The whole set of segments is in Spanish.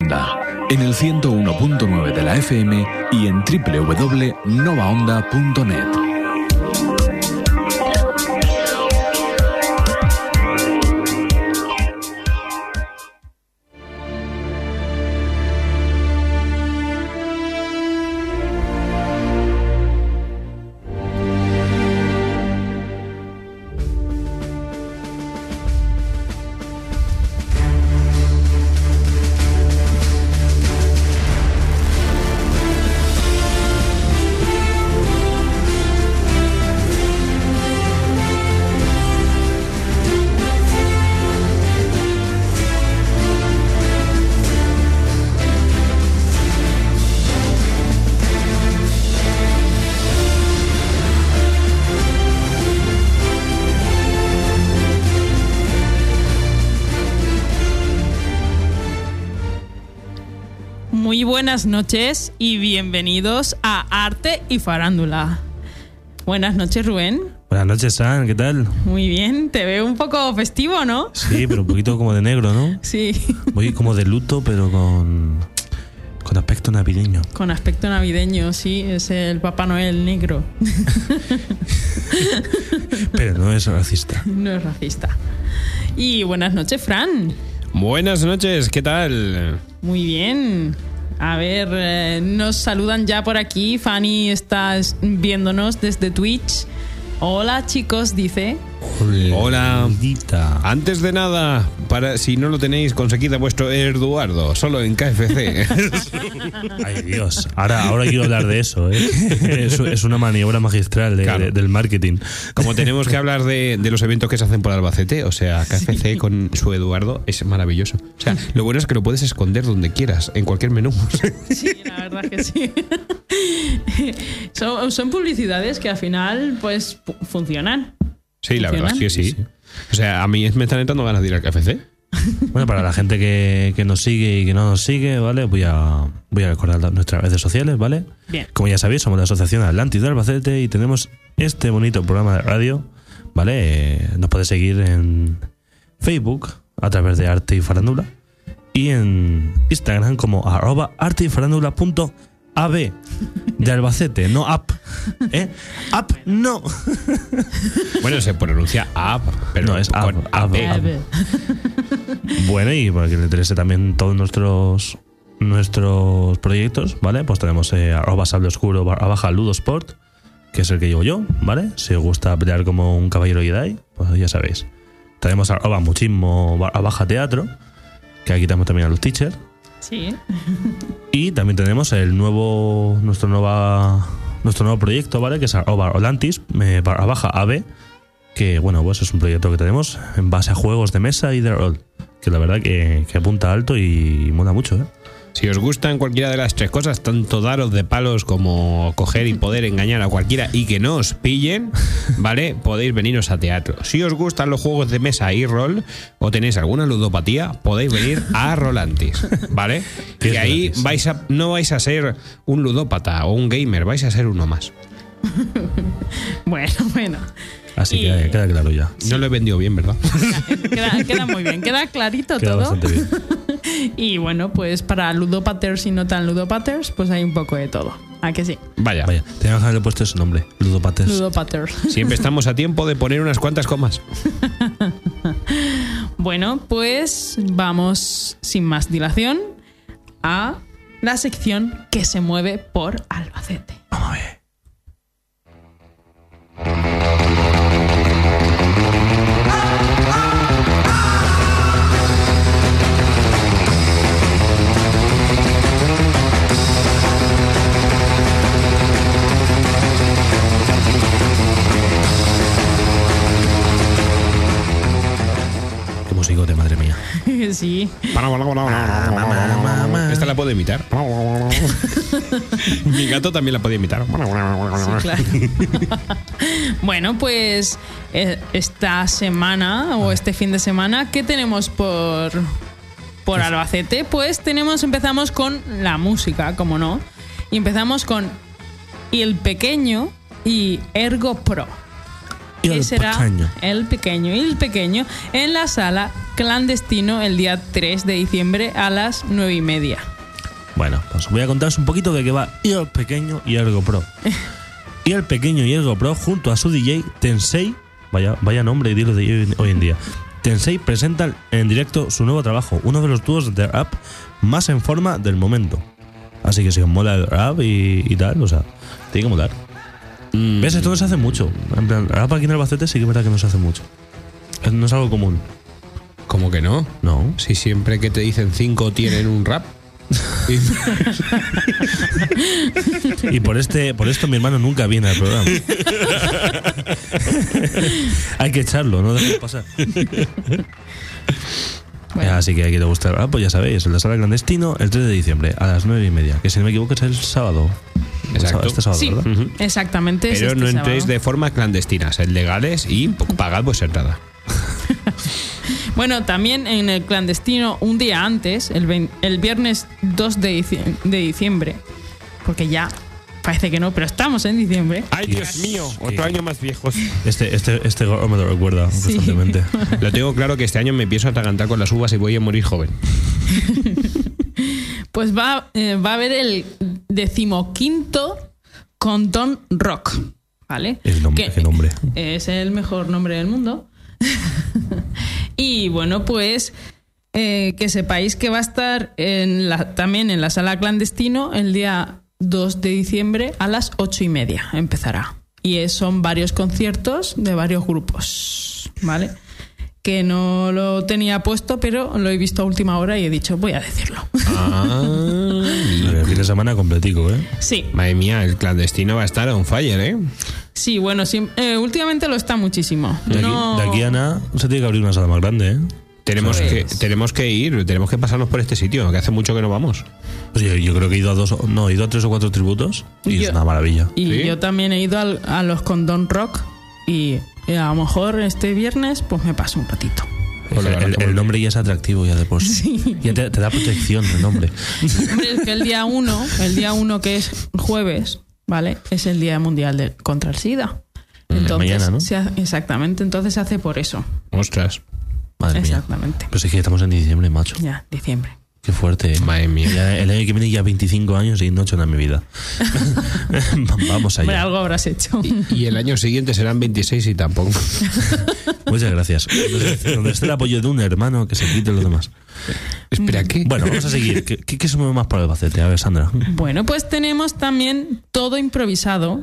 Onda, en el 101.9 de la FM y en www.novaonda.net. Muy buenas noches y bienvenidos a Arte y Farándula. Buenas noches, Rubén. Buenas noches, San, ¿qué tal? Muy bien, te veo un poco festivo, ¿no? Sí, pero un poquito como de negro, ¿no? Sí. Voy como de luto, pero con aspecto navideño. Con aspecto navideño, sí, es el Papá Noel negro. Pero no es racista. No es racista. Y buenas noches, Fran. Buenas noches, ¿qué tal? Muy bien. A ver, nos saludan ya por aquí. Fanny está viéndonos desde Twitch. Hola, chicos, dice. Hola. Antes de nada, si no lo tenéis, conseguid a vuestro Eduardo, solo en KFC. Ay, Dios. Ahora quiero hablar de eso, ¿eh? Es una maniobra magistral del marketing. Como tenemos que hablar de los eventos que se hacen por Albacete, o sea, KFC sí, con su Eduardo es maravilloso. O sea, lo bueno es que lo puedes esconder donde quieras, en cualquier menú. Sí, la verdad que sí. Son publicidades que al final, pues, funcionan. Sí, la verdad es que sí. O sea, a mí me están entrando ganas de ir al KFC. Bueno, para la gente que nos sigue y que no nos sigue, ¿vale? Voy a recordar nuestras redes sociales, ¿vale? Bien. Como ya sabéis, somos la Asociación Atlantis de Albacete y tenemos este bonito programa de radio, ¿vale? Nos podéis seguir en Facebook a través de Arte y Farándula y en Instagram como @arteyfarándula.ab de Albacete, no app, ¿eh? App no. Bueno, se pronuncia app, pero no es app. Bueno, y para que le interese también todos nuestros proyectos, ¿vale? Pues tenemos @sableoscuro _ludosport, que es el que llevo yo, ¿vale? Si os gusta pelear como un caballero Jedi, pues ya sabéis. Tenemos @muchismo _teatro, que aquí tenemos también a los teachers. Sí. Y también tenemos nuestro nuevo proyecto, ¿vale? Que es @olantis _ab, que bueno, pues es un proyecto que tenemos en base a juegos de mesa y de rol, que la verdad que apunta alto y mola mucho, ¿eh? Si os gustan cualquiera de las tres cosas, tanto daros de palos como coger y poder engañar a cualquiera y que no os pillen, ¿vale? Podéis veniros a teatro. Si os gustan los juegos de mesa y rol o tenéis alguna ludopatía, podéis venir a Rolantis, ¿vale? Que ahí no vais a ser un ludópata o un gamer, vais a ser uno más. Bueno. Así que queda claro ya. Sí. No lo he vendido bien, ¿verdad? Queda muy bien, queda clarito queda todo. Bastante bien. Y bueno, pues para ludopaters y no tan ludopaters, pues hay un poco de todo. ¿A que sí? Vaya. Tenía que haberle puesto ese nombre, ludopaters. Ludopaters. Siempre estamos a tiempo de poner unas cuantas comas. Bueno, pues vamos sin más dilación a la sección que se mueve por Albacete. Vamos a ver. Qué musicote, madre mía. Sí. Esta la puedo imitar. Mi gato también la puede imitar. Sí, claro. Bueno, pues esta semana o este fin de semana, ¿qué tenemos por Albacete? Pues empezamos con la música, como no. Y empezamos con Il Pequeño y Ergo Pro. Y el será pequeño. el pequeño en la sala Clandestino el día 3 de diciembre a las 9:30. Bueno, pues voy a contaros un poquito de qué va Y el Pequeño y el GoPro. Y el Pequeño y el GoPro, junto a su DJ Tensei, vaya nombre y dilo de hoy en día. Tensei presentan en directo su nuevo trabajo, uno de los dúos de rap más en forma del momento. Así que si os mola el rap y tal, o sea, tiene que molar. ¿Ves? Esto no se hace mucho. En plan, rap aquí en Albacete sí que es verdad que no se hace mucho. No es algo común. ¿Cómo que no? No. Si siempre que te dicen 5 tienen un rap. Y por esto mi hermano nunca viene al programa. Hay que echarlo, no dejarlo pasar. Bueno. Así que a quien te gusta el rap, pues ya sabéis, en la sala Clandestino el 3 de diciembre a las 9:30, que si no me equivoco es el sábado. Exacto. Este sábado, Sí, ¿verdad? exactamente. es Pero este no entréis sábado. de forma clandestina, sed legales y pagad vuestra entrada. Bueno, también en el Clandestino, un día antes, el viernes 2 de diciembre, porque ya parece que no, pero estamos en diciembre. ¡Ay, Dios mío! otro año más viejos. Este gorro me lo recuerda Sí. constantemente. Lo tengo claro que este año me empiezo a atragantar con las uvas y voy a morir joven. Pues va a haber el 15º Condón Rock, ¿vale? El nombre, qué nombre. Es el mejor nombre del mundo. Y bueno, pues que sepáis que va a estar también en la sala Clandestino el día 2 de diciembre a las 8:30 empezará. Y son varios conciertos de varios grupos, ¿vale? Que no lo tenía puesto, pero lo he visto a última hora y he dicho, voy a decirlo. El fin de semana completico, ¿eh? Sí, Madre mía, el clandestino va a estar on fire, ¿eh? sí, bueno, últimamente lo está muchísimo. De aquí a nada se tiene que abrir una sala más grande, ¿eh? Tenemos Pues- que ir, tenemos que pasarnos por este sitio, que hace mucho que no vamos. Pues yo creo que he ido a 3 o 4 tributos y es una maravilla. Y ¿Sí? yo también he ido a los Condón Rock y a lo mejor este viernes pues me paso un ratito. Pues la verdad que El muy nombre ya es atractivo ya de por sí. Sí. Ya te da protección el nombre. Hombre, es que el día 1 que es jueves, ¿vale? Es el Día Mundial contra el SIDA. Entonces, mañana, ¿no? Exactamente, entonces se hace por eso. Ostras, Madre mía. Exactamente. Pues es que estamos en diciembre, macho. Ya, diciembre. Qué fuerte, ¿eh? madre mía. Ya, el año que viene ya 25 años y no he hecho nada en mi vida. Vamos Hombre, allá. algo habrás hecho. Y el año siguiente serán 26 y tampoco. Muchas gracias. Donde esté el apoyo de un hermano, que se quite lo demás. Espera, ¿qué? Bueno, vamos a seguir. ¿Qué se mueve más para el Albacete? A ver, Sandra. Bueno, pues tenemos también todo improvisado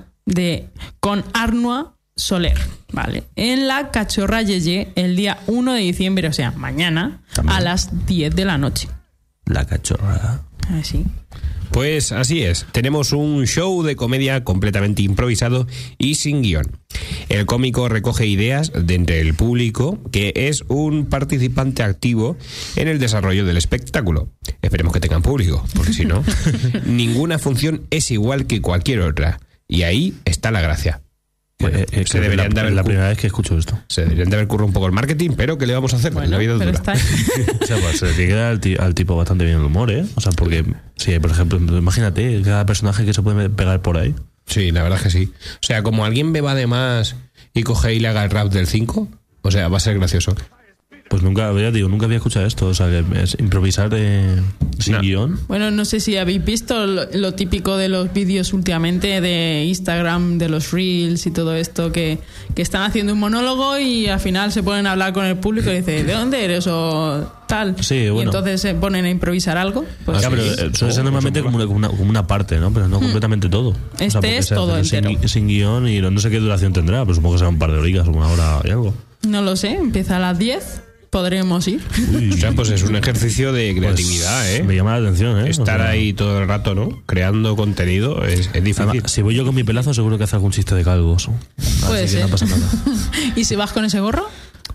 con Arnua Soler, ¿vale? En la Cachorra Yeye el día 1 de diciembre, o sea, mañana, También. a las 10 de la noche. La cachorra. Así. Pues así es, tenemos un show de comedia completamente improvisado y sin guión. El cómico recoge ideas de entre el público, que es un participante activo en el desarrollo del espectáculo. Esperemos que tengan público, porque si no, ninguna función es igual que cualquier otra. Y ahí está la gracia. Bueno, se deberían de haber la primera vez que escucho esto. se deberían de haber currado un poco el marketing, pero ¿qué le vamos a hacer? Bueno, la vida es pero dura. está ahí. O sea, pues se le tiene que dar al tipo bastante bien el humor, ¿eh? O sea, porque, sí, por ejemplo, imagínate cada personaje que se puede pegar por ahí. Sí, la verdad es que sí. O sea, como alguien beba de más y coge y le haga el rap del 5, o sea, va a ser gracioso. Pues nunca había escuchado esto. O sea, que es improvisar sin No. guión. Bueno, no sé si habéis visto lo típico de los vídeos últimamente de Instagram, de los Reels y todo esto, que están haciendo un monólogo y al final se ponen a hablar con el público y dicen, ¿de dónde eres? O tal. Sí, bueno. Y entonces se ponen a improvisar algo. Pues Ya, pero suele ser normalmente como una parte, ¿no? Pero no completamente todo. Este porque es se todo hace entero. sin guión y no sé qué duración tendrá, pero supongo que será un par de horitas, una hora y algo. no lo sé, empieza a las 10. Podremos ir. O sea, pues es un ejercicio de creatividad, Pues ¿eh? Me llama la atención, ¿eh? Estar O sea, ahí todo el rato, ¿no? Creando contenido es difícil. además, si voy yo con mi pelazo, seguro que hace algún chiste de calvos. Puede Así que ser. no pasa nada. ¿Y si vas con ese gorro?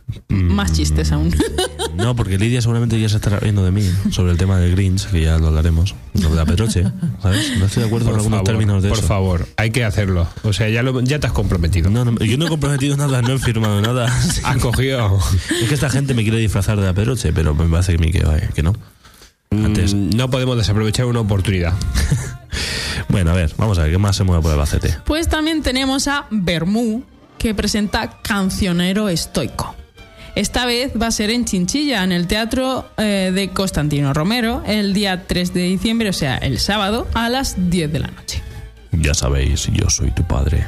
Más chistes aún. No, porque Lidia seguramente ya se estará riendo de mí sobre el tema del Grinch, que ya lo hablaremos. Lo de la Pedroche, ¿sabes? No estoy de acuerdo en algunos términos de por eso. favor, hay que hacerlo. O sea, ya te has comprometido. No, yo no he comprometido nada, no he firmado nada. Has cogido. Es que esta gente me quiere disfrazar de la Pedroche, pero me parece que no. Antes. No podemos desaprovechar una oportunidad. Bueno, a ver, vamos a ver, ¿qué más se mueve por el Albacete? Pues también tenemos a Bermú, que presenta Cancionero Estoico. Esta vez va a ser en Chinchilla, en el Teatro de Constantino Romero, el día 3 de diciembre, o sea, el sábado, a las 10 de la noche. Ya sabéis, yo soy tu padre.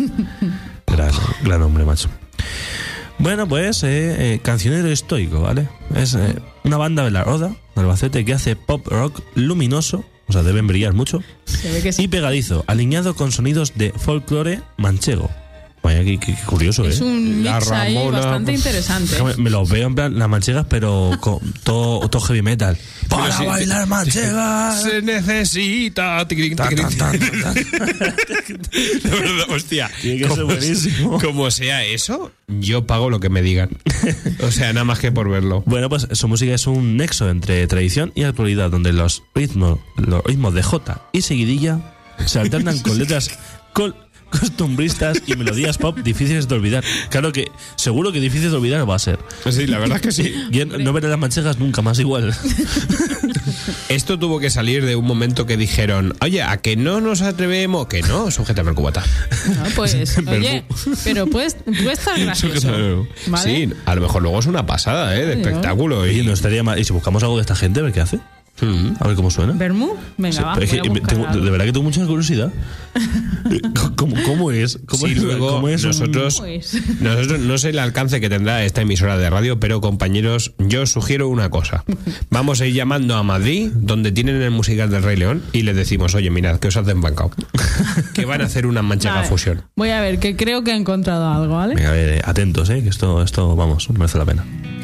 Gran hombre, macho. Bueno, pues Cancionero Estoico, ¿vale? Es una banda de la Roda, de Albacete, que hace pop rock luminoso, o sea, deben brillar mucho, Se ve que sí. y pegadizo, alineado con sonidos de folclore manchego. Vaya, qué curioso, Es un La mix ahí Ramona, bastante pues, interesante. Me los veo en plan las manchegas, pero con todo heavy metal. ¡Para sí, bailar manchegas! Se necesita. Tan, tan, tan, tan, tan. De verdad, hostia. Tiene que ser buenísimo. Como sea eso, yo pago lo que me digan. O sea, nada más que por verlo. Bueno, pues su música es un nexo entre tradición y actualidad, donde los ritmos de jota y seguidilla se alternan con letras costumbristas y melodías pop difíciles de olvidar. Claro que, seguro que difícil de olvidar va a ser. Sí, la verdad es que sí. Y no veré las manchegas nunca más igual. Esto tuvo que salir de un momento que dijeron, oye, ¿a que no nos atrevemos? Que no, sujétame el cubata. No, pues, oye, pero puede estar gracioso. ¿Vale? Sí, a lo mejor luego es una pasada, de Claro. espectáculo. Oye, no estaría mal. ¿Y si buscamos algo de esta gente, a ver qué hace? A ver cómo suena. ¿Bermú? Venga, Sí, va. pero es que voy a buscar algo. de verdad que tengo mucha curiosidad. ¿Cómo es? Sí, luego cómo es nosotros, Pues. nosotros no sé el alcance que tendrá esta emisora de radio, pero compañeros, yo os sugiero una cosa. Vamos a ir llamando a Madrid, donde tienen el musical del Rey León, y les decimos, oye, mirad, que os hacen bancao. Que van a hacer una manchega Vale. fusión. Voy a ver, que creo que he encontrado algo, ¿vale? Venga, a ver, atentos, que esto, vamos, merece la pena.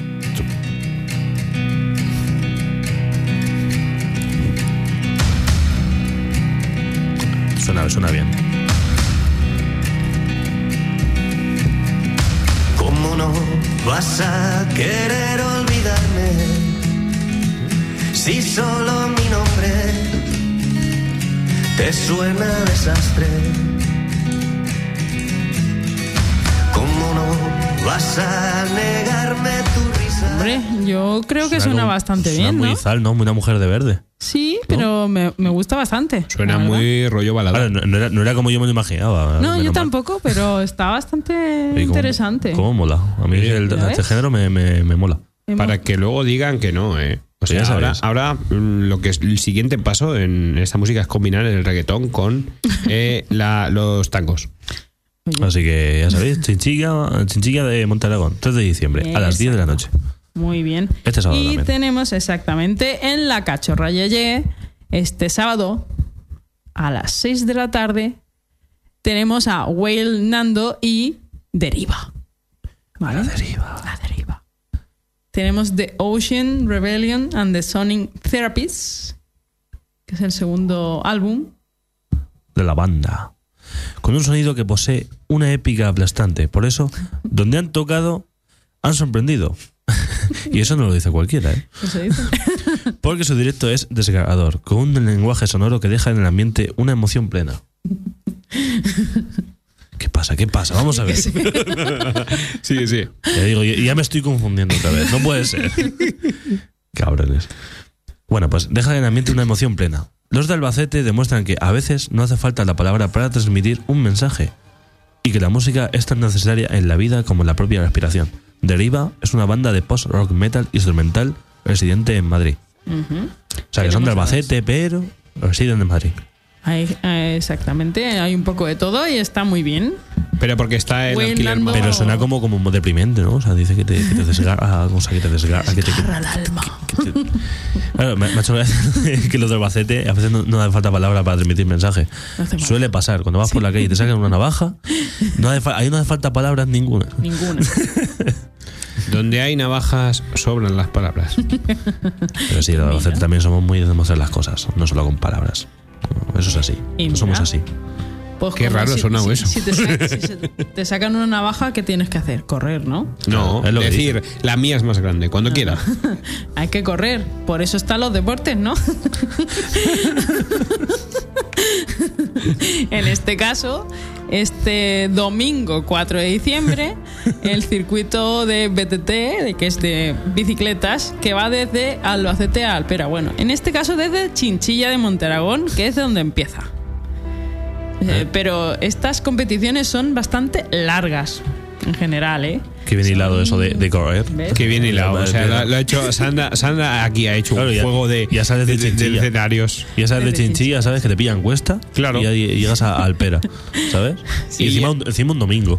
Suena bien. ¿Cómo no vas a querer olvidarme si solo mi nombre te suena a desastre? ¿Cómo no vas a negarme tu risa? Hombre, yo creo que suena bastante Suena bien, muy ¿no? Izal, ¿no? Muy Una mujer de verde. Sí, pero me gusta bastante. Suena la verdad. muy rollo balada. Ahora, no era como yo me lo imaginaba. No, menos yo mal. tampoco, pero está bastante Y cómo- interesante. ¿Cómo mola? A mí ¿Ya este ves? género me mola. Para que luego digan que no, O sea, Ya sabes. ahora lo que es el siguiente paso en esta música es combinar el reggaetón con los tangos. Oye, Así que ya sabéis, Chinchilla de Montearagón, 3 de diciembre, a las 10 de la noche. muy bien. Este sábado y también. tenemos exactamente en la Cachorra Yeye, este sábado, a las 6 de la tarde, tenemos a Whale Nando y Deriva. ¿Vale? La deriva. La Deriva. Tenemos The Ocean Rebellion and the Sonic Therapists, que es el segundo álbum. De la banda. Con un sonido que posee una épica aplastante. Por eso, donde han tocado, han sorprendido. Y eso no lo dice cualquiera, Eso dice. Porque su directo es desgarrador, con un lenguaje sonoro que deja en el ambiente una emoción plena. ¿Qué pasa? Vamos a ver. Sí, sí. Ya digo, ya me estoy confundiendo otra vez. No puede ser. Cabrones. Bueno, pues deja en el ambiente una emoción plena. Los de Albacete demuestran que a veces no hace falta la palabra para transmitir un mensaje y que la música es tan necesaria en la vida como la propia respiración. Deriva es una banda de post-rock metal instrumental residente en Madrid. Ujú. O sea, que son de Albacete, pero residen en Madrid. Exactamente, hay un poco de todo y está muy bien. Pero porque está el Whale alquiler Nando- más- Pero suena como deprimente, ¿no? O sea, dice que te desgarra, o sea, que te desgarra. Desgarra el alma. Claro, me ha hecho gracia que los de Albacete a veces no hace falta palabra para transmitir mensaje. No hace falta. Suele pasar, cuando vas por la calle y te sacan una navaja, ahí no hace falta palabras ninguna. Ninguna. Donde hay navajas, sobran las palabras. Pero sí, los de Albacete también somos muy de demostrar las cosas, no solo con palabras. Eso es así. Y mira. Somos así. Pues Qué como raro suena eso. Si te sacan una navaja, ¿qué tienes que hacer? Correr, ¿no? No, Es lo que decir, la mía es más grande, cuando quiera. Hay que correr. Por eso están los deportes, ¿no? En este caso, este domingo 4 de diciembre, el circuito de BTT, que es de bicicletas, que va desde Albacete a Alpera. Bueno, en este caso desde Chinchilla de Montearagón, que es de donde empieza. Pero estas competiciones son bastante largas, en general, ¿eh? Que bien hilado eso de correr. ¿Ves? Que bien hilado. O sea, lo ha hecho Sandra aquí ha hecho Claro, un juego de escenarios. Ya sabes de chinchilla, sabes que te pillan cuesta. Claro. Y ahí llegas a Alpera, ¿sabes? Sí, y encima un domingo.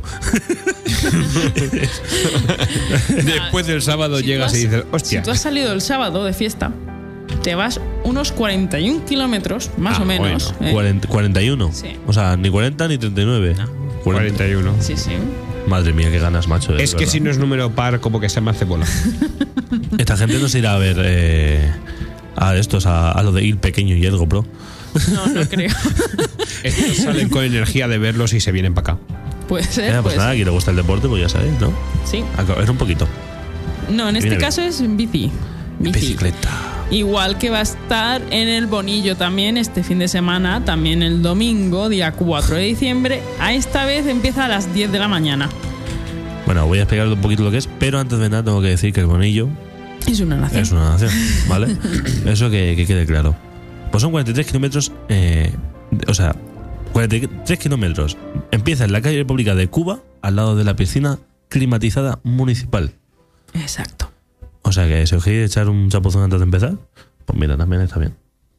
Después del sábado Si llegas tú has- y dices, hostia. Si tú has salido el sábado de fiesta, te vas unos 41 kilómetros, más o menos. bueno. 41. Sí. O sea, ni 40 ni 39. 41. Sí, sí. Madre mía, qué ganas, macho. Es que si no es número par, como que se me hace bola. Esta gente no se irá a ver a estos, a lo de Ir Pequeño y el GoPro. No creo. Estos salen con energía de verlos y se vienen para acá. Puede ser. Pues puede nada, ser. aquí le gusta el deporte, pues ya sabéis, ¿no? Sí. A correr un poquito. No, en este Viene caso es en bici. Bicicleta. Igual que va a estar en el Bonillo también este fin de semana, también el domingo, día 4 de diciembre. A esta vez empieza a las 10 de la mañana. Bueno, voy a explicar un poquito lo que es, pero antes de nada tengo que decir que el Bonillo Es una nación. es una nación, ¿vale? Eso que quede claro. Pues son 43 kilómetros, o sea, 43 kilómetros. Empieza en la calle República de Cuba, al lado de la piscina climatizada municipal. Exacto. O sea que si os queréis echar un chapuzón antes de empezar, pues mira, también está bien.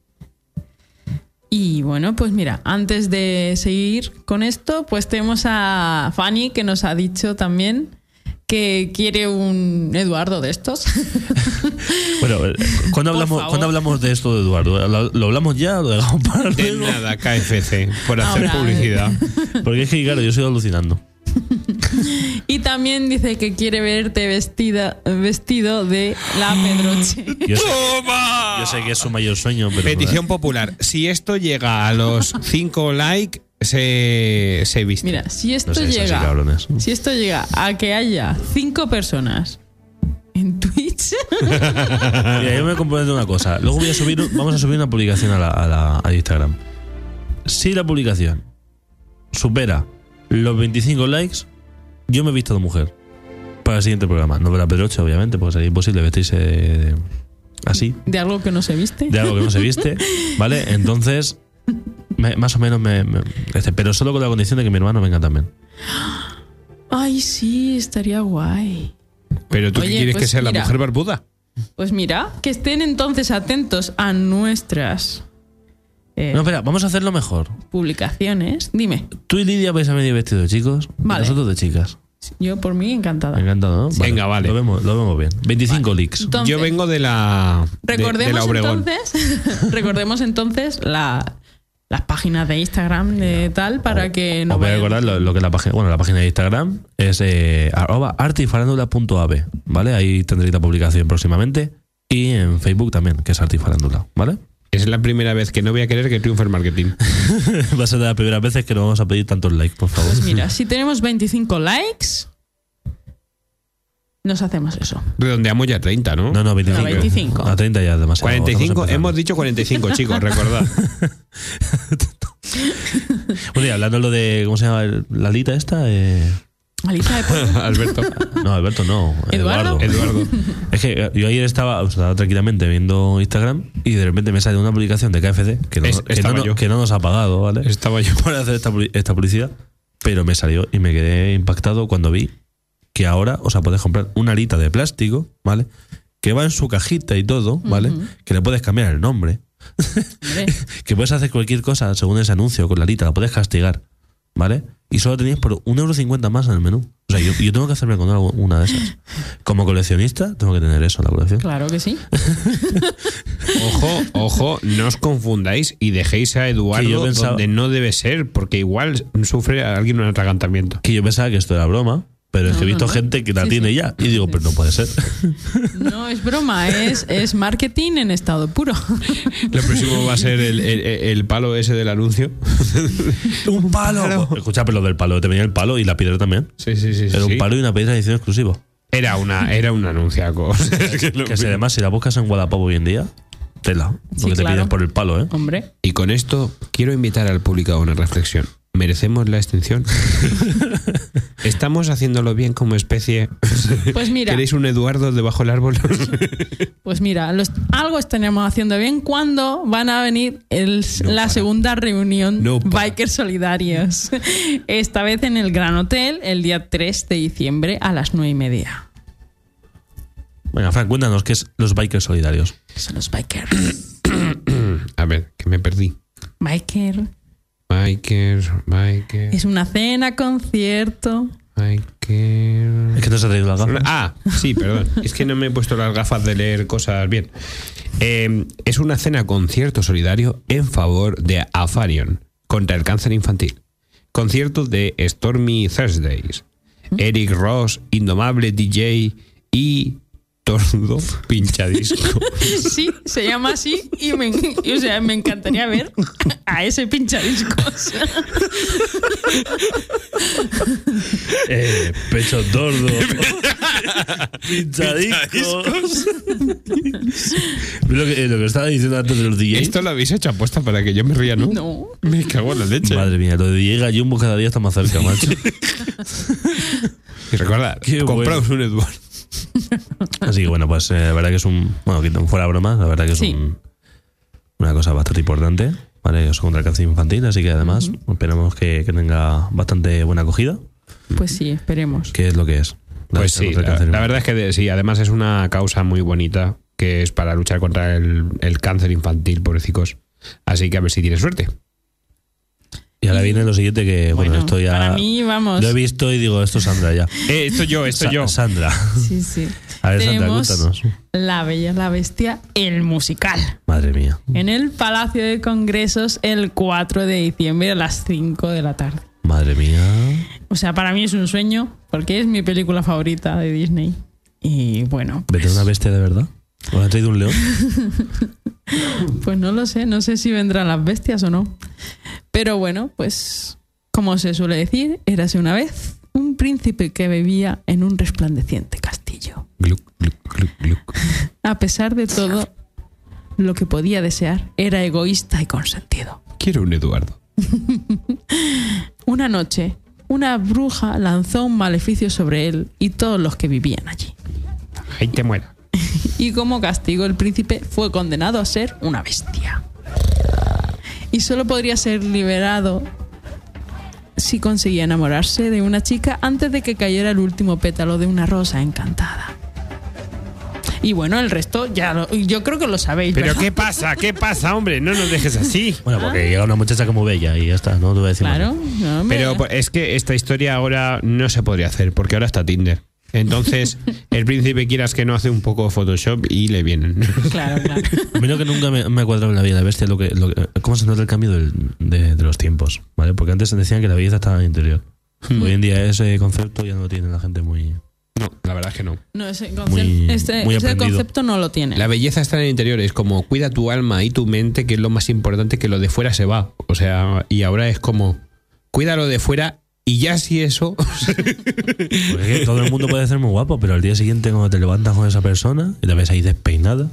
Y bueno, pues mira, antes de seguir con esto, pues tenemos a Fanny que nos ha dicho también que quiere un Eduardo de estos. Bueno, ¿cuándo favor. hablamos de esto de Eduardo? ¿Lo hablamos ya o lo dejamos para De luego? nada, KFC, por hacer Ahora, publicidad. Porque es que, claro, yo estoy alucinando. Y también dice que quiere verte vestido de la Pedroche. Yo sé que es su mayor sueño, pero... Petición popular. Si esto llega a los 5 likes, se viste. Mira, si esto No sé, eso sí, llega, cabrones. si esto llega a que haya 5 personas en Twitch, Mira, yo me comprometo una cosa. Luego vamos a subir una publicación a Instagram. Si la publicación supera los 25 likes, yo me he visto de mujer para el siguiente programa. No verá Pedroche, obviamente, porque sería imposible vestirse así, de algo que no se viste. de algo que no se viste, ¿vale? Entonces, más o menos pero solo con la condición de que mi hermano venga también. Ay, sí, estaría guay. Pero tú Oye, qué quieres pues que sea mira. la mujer barbuda. Pues mira, que estén entonces atentos a nuestras No, espera, vamos a hacerlo mejor. publicaciones. Dime, Tú y Lidia vais a venir vestidos de chicos, Vale. y nosotros de chicas. yo por mí encantada. Encantado, ¿no? Venga, vale. Lo vemos bien. 25 likes. Entonces, Yo vengo de la Obregón. Recordemos entonces las páginas de Instagram de tal para que Os no voy a vayan- recordar lo que es la página. Bueno, la página de Instagram es @artefarándula.ave, ¿vale? Ahí tendréis la publicación próximamente. Y en Facebook también, que es Arte y Farándula, ¿vale? Es la primera vez que no voy a querer que triunfe el marketing. Va a ser de las primeras veces que nos vamos a pedir tantos likes, por favor. Pues mira, si tenemos 25 likes, nos hacemos eso. Redondeamos ya 30, ¿no? No, 25. No, 25. A 30 ya es demasiado. 45, Estamos empezando. hemos dicho 45, chicos, recordad. Bueno, y hablando de lo de, ¿cómo se llama? La lita esta. Alisa de pollo. Alberto. No, Alberto no. ¿Eduardo? Eduardo. Es que yo ayer estaba tranquilamente viendo Instagram y de repente me sale una publicación de KFC Estaba yo. que no nos ha pagado, ¿vale? Estaba yo. Por hacer esta publicidad. Pero me salió y me quedé impactado cuando vi que ahora, o sea, puedes comprar una alita de plástico, ¿vale? Que va en su cajita y todo, ¿vale? Que le puedes cambiar el nombre. Hombre, Que puedes hacer cualquier cosa según ese anuncio con la alita, la puedes castigar, ¿vale? Y solo tenías por 1,50 € más en el menú. O sea, yo tengo que hacerme con una de esas. Como coleccionista, tengo que tener eso en la colección. claro que sí. Ojo, no os confundáis y dejéis a Que yo Eduardo pensaba- donde no debe ser, porque igual sufre alguien un atragantamiento. Que yo pensaba que esto era broma, pero es que he visto gente que la Sí, tiene sí. ya. Y digo, pero no puede ser. No es broma, es marketing en estado puro. Lo próximo va a ser el palo ese del anuncio. ¡Un palo! Escucha, pero lo del palo, te venía el palo y la piedra también. Sí. Era un palo y una piedra de edición exclusiva. Era un anunciaco. Es que lo- Que si además, si la buscas en Wallapop hoy en día, tela. Sí, Porque te claro. piden por el palo, ¿eh? Hombre, Y con esto quiero invitar al público a una reflexión. ¿Merecemos la extinción? ¿Estamos haciéndolo bien como especie? Pues mira. ¿Queréis un Eduardo debajo del árbol? Pues mira, algo estaremos haciendo bien cuando van a venir la segunda reunión Bikers Solidarios. Esta vez en el Gran Hotel, el día 3 de diciembre a las 9:30. Venga, Fran, cuéntanos qué es los Bikers Solidarios. ¿Qué son los Bikers? A ver, que me perdí. Biker. Biker. Es una cena, concierto. Biker. Es que no se ha traído la gafa. Ah, sí, perdón. Es que no me he puesto las gafas de leer cosas bien. Es una cena concierto solidario en favor de Afarion contra el cáncer infantil. Concierto de Stormy Thursdays, Eric Ross, Indomable DJ y Tordo Pinchadisco. Sí, se llama así y o sea, me encantaría ver a ese pinchadiscos. Pecho tordo. Pinchadiscos. lo que estaba diciendo antes de los DJs. Esto lo habéis hecho apuesta para que yo me ría, ¿no? No. Me cago en la leche. Madre mía, lo de DJ Gallumbo cada día está más cerca, macho. Y recordad, compraos un Eduardo. Así que bueno, pues la verdad que es fuera bromas, la verdad que es una cosa bastante importante, ¿vale? Eso contra el cáncer infantil, así que además esperemos que tenga bastante buena acogida. Pues sí, esperemos. ¿Qué es lo que es? Pues sí, la verdad es que sí, además es una causa muy bonita, que es para luchar contra el cáncer infantil, pobrecicos. Así que a ver si tienes suerte. Y ahora viene lo siguiente que, bueno, esto ya... Para mí, vamos... Lo he visto y digo, esto es Sandra ya. Esto yo. Sandra. Sí, sí. A ver, tenemos Sandra, cuéntanos. La Bella y la Bestia, el musical. Madre mía. En el Palacio de Congresos el 4 de diciembre a las 5 de la tarde. Madre mía. O sea, para mí es un sueño, porque es mi película favorita de Disney. Y bueno... ¿Vendrá una bestia de verdad? ¿O ha traído un león? Pues no lo sé, no sé si vendrán las bestias o no. Pero bueno, pues como se suele decir, érase una vez un príncipe que vivía en un resplandeciente castillo. Gluc, gluc, gluc, gluc. A pesar de todo, lo que podía desear era egoísta y consentido. Quiero un Eduardo. Una noche, una bruja lanzó un maleficio sobre él y todos los que vivían allí. Ahí te muera. Y como castigo, el príncipe fue condenado a ser una bestia. Y solo podría ser liberado si conseguía enamorarse de una chica antes de que cayera el último pétalo de una rosa encantada. Y bueno, el resto yo creo que lo sabéis. ¿Pero ¿verdad? qué pasa? ¿Qué pasa, hombre? No nos dejes así. Bueno, porque llega una muchacha como bella y ya está, no te voy a decir Claro. más. No, hombre. Pero es que esta historia ahora no se podría hacer, porque ahora está Tinder. Entonces, el príncipe, quieras que no, hace un poco Photoshop y le vienen. Claro. A mí lo que nunca me ha cuadrado en la vida de la bestia, cómo se nota el cambio de los tiempos, ¿vale? Porque antes decían que la belleza estaba en el interior. Hoy en día ese concepto ya no lo tiene la gente muy... No, la verdad es que no. No, ese Muy ese aprendido. concepto no lo tiene. La belleza está en el interior, es como cuida tu alma y tu mente, que es lo más importante, que lo de fuera se va. O sea, y ahora es como cuida lo de fuera y ya si eso... Porque es que todo el mundo puede ser muy guapo, pero al día siguiente cuando te levantas con esa persona y la ves ahí despeinada,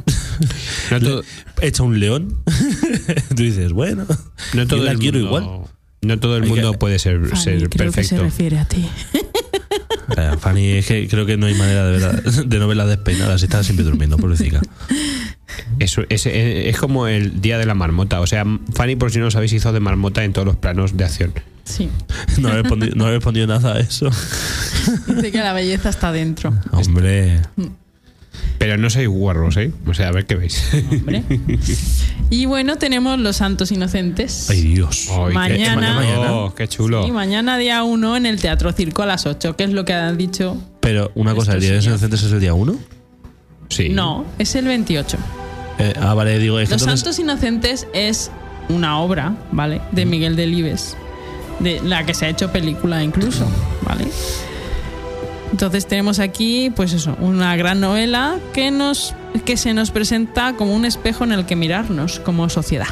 No todo, hecha un león, tú dices, bueno, no todo yo la el quiero mundo, igual. No todo el mundo puede ser Fanny, creo perfecto. que se refiere a ti. Fanny, es que creo que no hay manera de no verla despeinada si está siempre durmiendo, pobrecita. Eso es como el día de la marmota. O sea, Fanny, por si no lo sabéis, hizo de marmota en todos los planos de acción. Sí. No he respondido nada a eso. Dice que la belleza está dentro. Hombre. Pero no sois guarros, ¿eh? O sea, a ver qué veis. Hombre. Y bueno, tenemos los Santos Inocentes. Ay, Dios. Ay, Mañana. qué chulo. Y mañana día 1 en el Teatro Circo a las 8, que es lo que han dicho. Pero una cosa, ¿el Estos día de los señores. inocentes es el día 1? Sí. No, es el 28. Vale, digo, es que Los entonces... Santos Inocentes es una obra, ¿vale? De Miguel Delibes, de la que se ha hecho película incluso, ¿vale? Entonces tenemos aquí, pues eso, una gran novela que se nos presenta como un espejo en el que mirarnos como sociedad.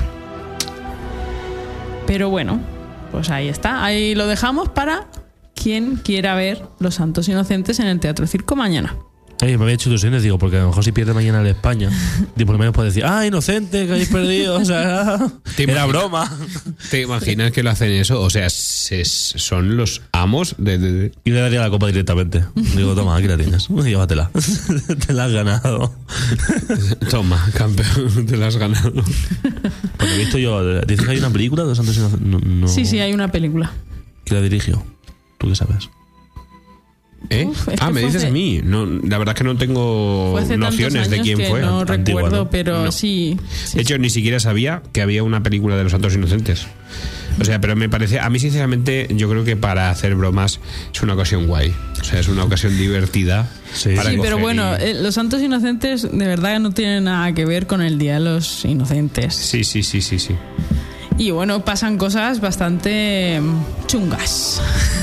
Pero bueno, pues ahí está, ahí lo dejamos para quien quiera ver Los Santos Inocentes en el Teatro Circo mañana. Ay, me había hecho ilusiones, digo, porque a lo mejor si pierde mañana el España, por lo menos puede decir, inocente, que habéis perdido, o sea, era broma. ¿Te imaginas que lo hacen eso? O sea, son los amos de... Y le daría la copa directamente. Digo, toma, aquí la tienes, llévatela. Te la has ganado. Toma, campeón, te la has ganado. Porque he visto yo, ¿dices que hay una película de los Santos Inocentes? No. Sí, hay una película. ¿Quién la dirigió? ¿Tú qué sabes? Uf, es que Me fue dices hace- a mí. No, la verdad es que no tengo Fue hace tantos nociones de años quién que fue. no Antigua, recuerdo, ¿no? pero No. sí. De hecho, ni siquiera sabía que había una película de los Santos Inocentes. O sea, pero me parece... A mí, sinceramente, yo creo que para hacer bromas es una ocasión guay. O sea, es una ocasión divertida. Sí. para Sí, pero coger bueno, y- los santos inocentes de verdad no tienen nada que ver con el Día de los Inocentes. Sí. Y bueno, pasan cosas bastante chungas.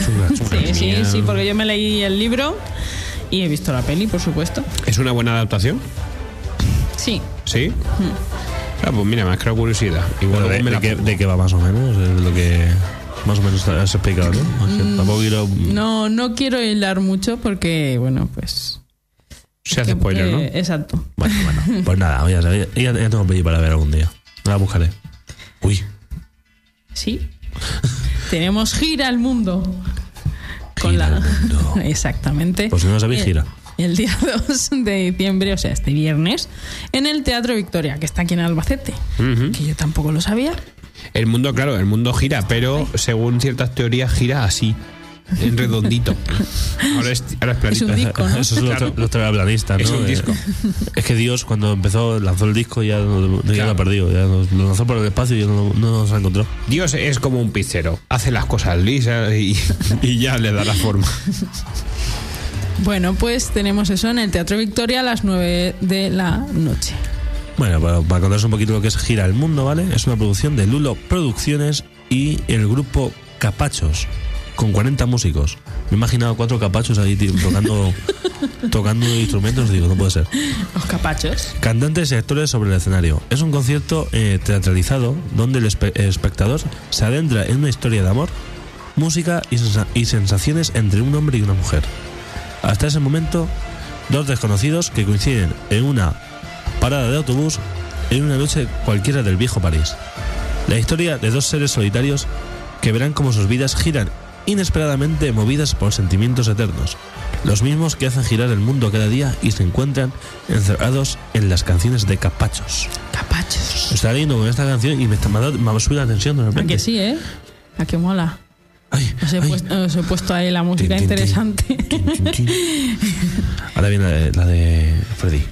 Sí, porque yo me leí el libro y he visto la peli, por supuesto. ¿Es una buena adaptación? Sí. ¿Sí? Pues mira, me ha creado curiosidad. Igual Pero luego me la pongo. ¿de qué va más o menos? Es lo que más o menos has explicado, ¿no? Es que tampoco quiero... No quiero hilar mucho porque, bueno, pues... Se hace spoiler, ¿no? Exacto. Bueno, pues nada, ya tengo peli para ver algún día. La buscaré. Uy, Sí. Tenemos Gira al Mundo. Gira al Mundo. Exactamente. Pues si no lo sabéis, gira. El día 2 de diciembre, o sea, este viernes, en el Teatro Victoria, que está aquí en Albacete. Ujú. Que yo tampoco lo sabía. El mundo, claro, el mundo gira, pero según ciertas teorías gira así, en redondito. Ahora es planito. Es un disco, ¿no? Eso es los terraplanistas, ¿no? Es un disco. Es que Dios, cuando lanzó el disco, ya lo Claro. ha perdido. Ya lo lanzó por el espacio y ya no nos ha encontrado. Dios es como un pizzero, hace las cosas lisas y ya le da la forma. Bueno, pues tenemos eso en el Teatro Victoria a las 9 de la noche. Bueno, para contaros un poquito lo que es Gira el Mundo, ¿vale? Es una producción de Lulo Producciones y el grupo Capachos, con 40 músicos. Me he imaginado 4 capachos ahí, tío, tocando instrumentos, digo, no puede ser. Los capachos. Cantantes y actores sobre el escenario. Es un concierto teatralizado donde el espectador se adentra en una historia de amor, música y sensaciones entre un hombre y una mujer. Hasta ese momento, 2 desconocidos que coinciden en una parada de autobús en una noche cualquiera del viejo París. La historia de 2 seres solitarios que verán cómo sus vidas giran inesperadamente movidas por sentimientos eternos, los mismos que hacen girar el mundo cada día y se encuentran encerrados en las canciones de Capachos. Capachos. Estaba leyendo con esta canción y me ha subido la tensión de ¿A repente. que sí, eh? ¿A que mola? Ay, Os he puesto ahí la música Tin, tin, tin. interesante. Tin, tin, tin. Ahora viene la de Freddy.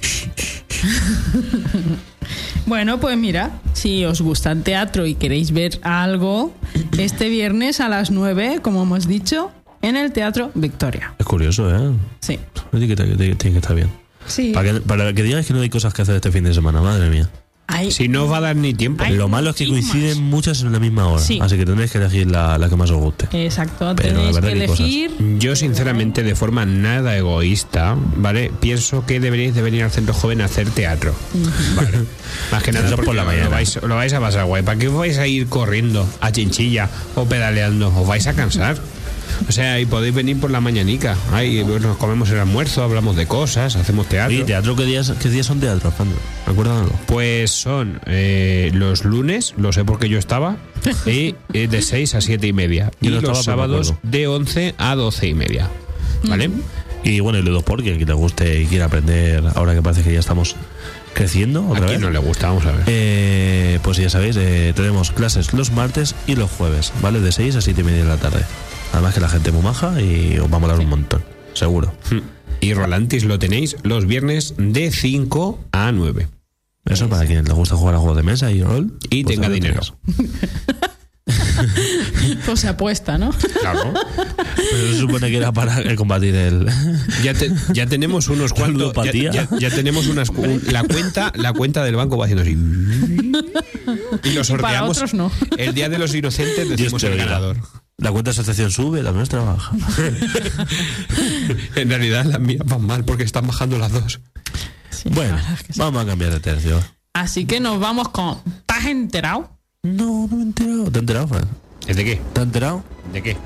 Bueno, pues mira, si os gusta el teatro y queréis ver algo, este viernes a las 9, como hemos dicho, en el Teatro Victoria. Es curioso, ¿eh? Sí. Tiene que estar bien. Sí. Para que digáis que no hay cosas que hacer este fin de semana, madre mía. Hay- Si no va a dar ni tiempo. Hay Lo malo es que muchísimas. coinciden muchas en la misma hora. Sí. Así que tendréis que elegir la que más os guste. Exacto, Pero tenéis la verdad que que hay cosas. elegir. Yo, sinceramente, de forma nada egoísta, ¿vale? Pienso que deberíais de venir al Centro Joven a hacer teatro. ¿Vale? Más que nada Eso porque por la mañana. lo vais a pasar guay. ¿Para qué os vais a ir corriendo a Chinchilla o pedaleando? Os vais a cansar. O sea, y podéis venir por la mañanica. Ahí nos comemos el almuerzo, hablamos de cosas, hacemos teatro. ¿Y teatro qué días son teatro, Alejandro? Recuérdalo. Pues son los lunes, lo sé porque yo estaba, y de 6 a 7 y media. Yo Y no los estaba, pero me sábados acuerdo. de 11 a 12 y media. ¿Vale? Y bueno, y Ludo Sport, que le guste y quiera aprender, ahora que parece que ya estamos creciendo ¿A otra quién vez. no le gusta? Vamos a ver. Pues ya sabéis, tenemos clases los martes y los jueves, ¿vale? De 6 a 7 y media de la tarde. Además que la gente es muy maja y os va a molar un montón, seguro. Y Rolantis lo tenéis los viernes de 5 a 9. Eso para quien le gusta jugar a juegos de mesa y rol. Y pues tenga ahí lo dinero. tenéis. Pues se apuesta, ¿no? Claro. Pero se supone que era para combatir el... Ya tenemos unos cuantos. ludopatía. Ya tenemos la cuenta del banco va haciendo así. Y lo sorteamos. para otros no. El día de los inocentes Dios decimos te el oiga. ganador. La cuenta de asociación sube, la nuestra baja. En realidad las mías van mal porque están bajando las dos. Sí, Bueno, la verdad es que sí. vamos a cambiar de tercio. Así que nos vamos con. ¿Estás enterado? No me he enterado. ¿Te has enterado, Fran? ¿Es de qué? ¿Te has enterado? ¿De qué?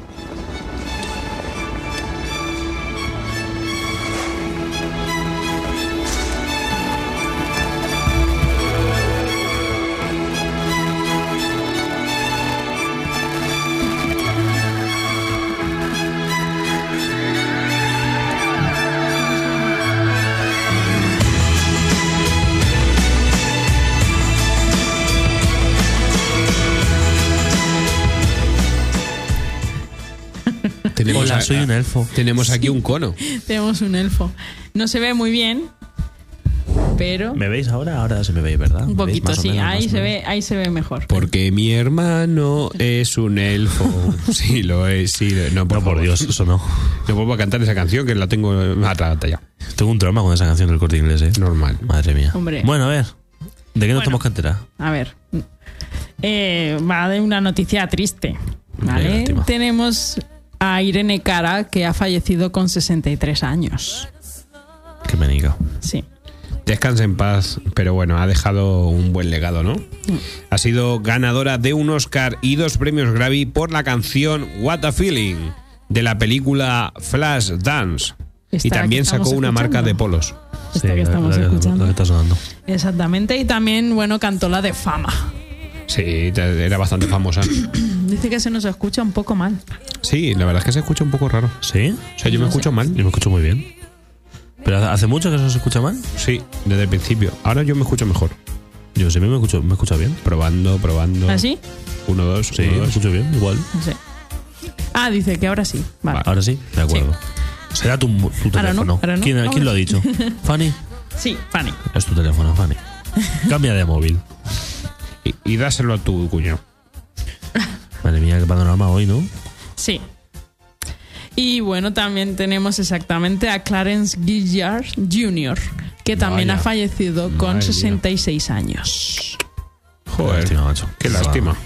Hola, soy un elfo. Tenemos aquí un cono. Tenemos un elfo. No se ve muy bien, pero ¿Me veis ahora? Ahora se me veis, ¿verdad? un ¿Me veis poquito, más o sí. menos, Ahí más o se menos? ve, ahí se ve mejor. Porque mi hermano es un elfo. Sí, lo es. Sí, no, por No, por favor. Dios, eso no. No vuelvo a cantar esa canción que la tengo atraganta ya. Tengo un trauma con esa canción del Corte Inglés, ¿eh? Normal. Madre mía. Hombre. Bueno, a ver. ¿De qué nos Bueno. tenemos que enterar? A ver, va de una noticia triste, Qué ¿vale? lástima. Tenemos a Irene Cara, que ha fallecido con 63 años. Qué menica. Sí. Descansa en paz, pero bueno, ha dejado un buen legado, ¿no? Ha sido ganadora de un Oscar y 2 premios Grammy por la canción What a Feeling de la película Flash Dance. Esta Y también que estamos sacó una marca escuchando. de polos. Esta que estamos la escuchando. la que está sonando. Exactamente, y también, bueno, cantó la de Fama. Sí, era bastante famosa. Dice que se nos escucha un poco mal. Sí, la verdad es que se escucha un poco raro. ¿Sí? O sea, yo me escucho mal. Yo me escucho muy bien. ¿Pero hace mucho que eso se escucha mal? Sí, desde el principio. Ahora yo me escucho mejor. Yo sí me escucho bien. Probando. ¿Así? 1, 2, Sí, me escucho bien, igual. No sé. Ah, dice que ahora sí. Vale. Ahora sí, de acuerdo. Será tu Ahora no, teléfono. ahora no. ¿Quién Ahora lo ha sí. dicho? ¿Fanny? Sí, Fanny. Es tu teléfono, Fanny. Cambia de móvil. Y dáselo a tu cuñado. Madre mía, qué panorama hoy, ¿no? Sí. Y bueno, también tenemos exactamente a Clarence Gilliard Jr., que también Vaya. ha fallecido con Madre mía. 66 años. Joder, Lástima, macho. qué lástima.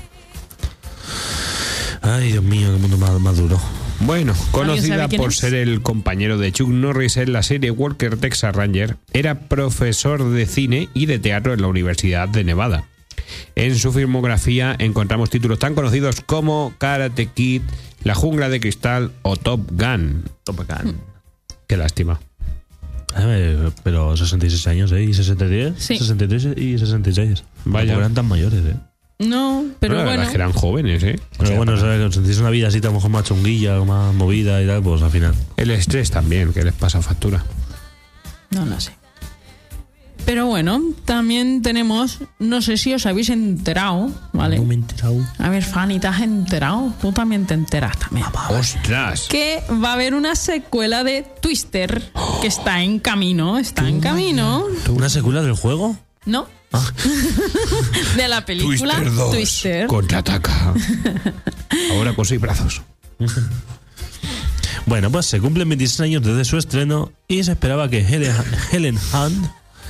Ay, Dios mío, qué mundo más duro. Bueno, sabe conocida quién por es? ser el compañero de Chuck Norris en la serie Walker Texas Ranger, era profesor de cine y de teatro en la Universidad de Nevada. En su filmografía encontramos títulos tan conocidos como Karate Kid, La Jungla de Cristal o Top Gun. Qué lástima. Pero 66 años, ¿eh? ¿Y 63? Sí. 63 y 66. Vaya. Tampoco eran tan mayores, ¿eh? No, pero la verdad bueno. es que eran jóvenes, ¿eh? O Pero sea, bueno, para- ¿sabes? Cuando sentís una vida así, a lo mejor más chunguilla, más movida y tal, pues al final. el estrés también, que les pasa factura. No lo sé. Pero bueno, también tenemos, no sé si os habéis enterado, ¿vale? No me he enterado. A ver, Fanny, ¿te has enterado? Tú también te enteras también. ¡Ostras! Que va a haber una secuela de Twister que está en camino. Está en camino. ¿Una secuela del juego? ¿No? De la película Twister 2 Twister. contraataca. Ahora con 6 brazos. Bueno, pues se cumplen 26 años desde su estreno y se esperaba que Helen Hunt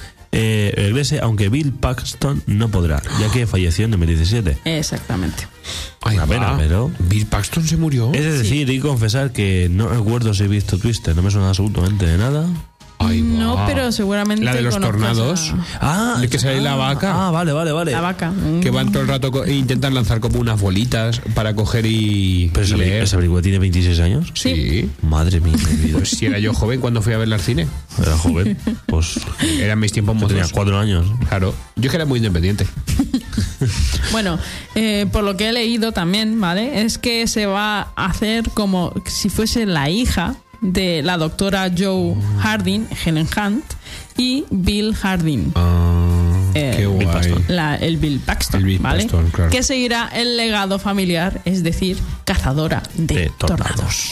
regrese, aunque Bill Paxton no podrá, ya que falleció en 2017. Exactamente. Ay, Una pena, va. pero- Bill Paxton se murió. Es decir, y confesar que no recuerdo si he visto Twister, no me suena absolutamente de nada. Ay, No, va. pero seguramente La de los conozcas tornados. Ah, ¿De que sale la vaca? Ah, vale. La vaca. Que van todo el rato e intentan lanzar como unas bolitas para coger y Pero leer. esa película tiene 26 años. Sí. Madre mía, mi vida. Pues si era yo joven cuando fui a verla al cine. Era joven. Pues Eran mis tiempos yo tenía mozos. 4 años. Claro. Yo es que era muy independiente. Bueno, por lo que he leído también, ¿vale? Es que se va a hacer como si fuese la hija de la doctora Joe Harding, Helen Hunt, y Bill Harding. Qué Bill guay. Paxton. El Bill Paxton, El Bill ¿vale? Paxton, claro. Que seguirá el legado familiar, es decir, cazadora de tornados.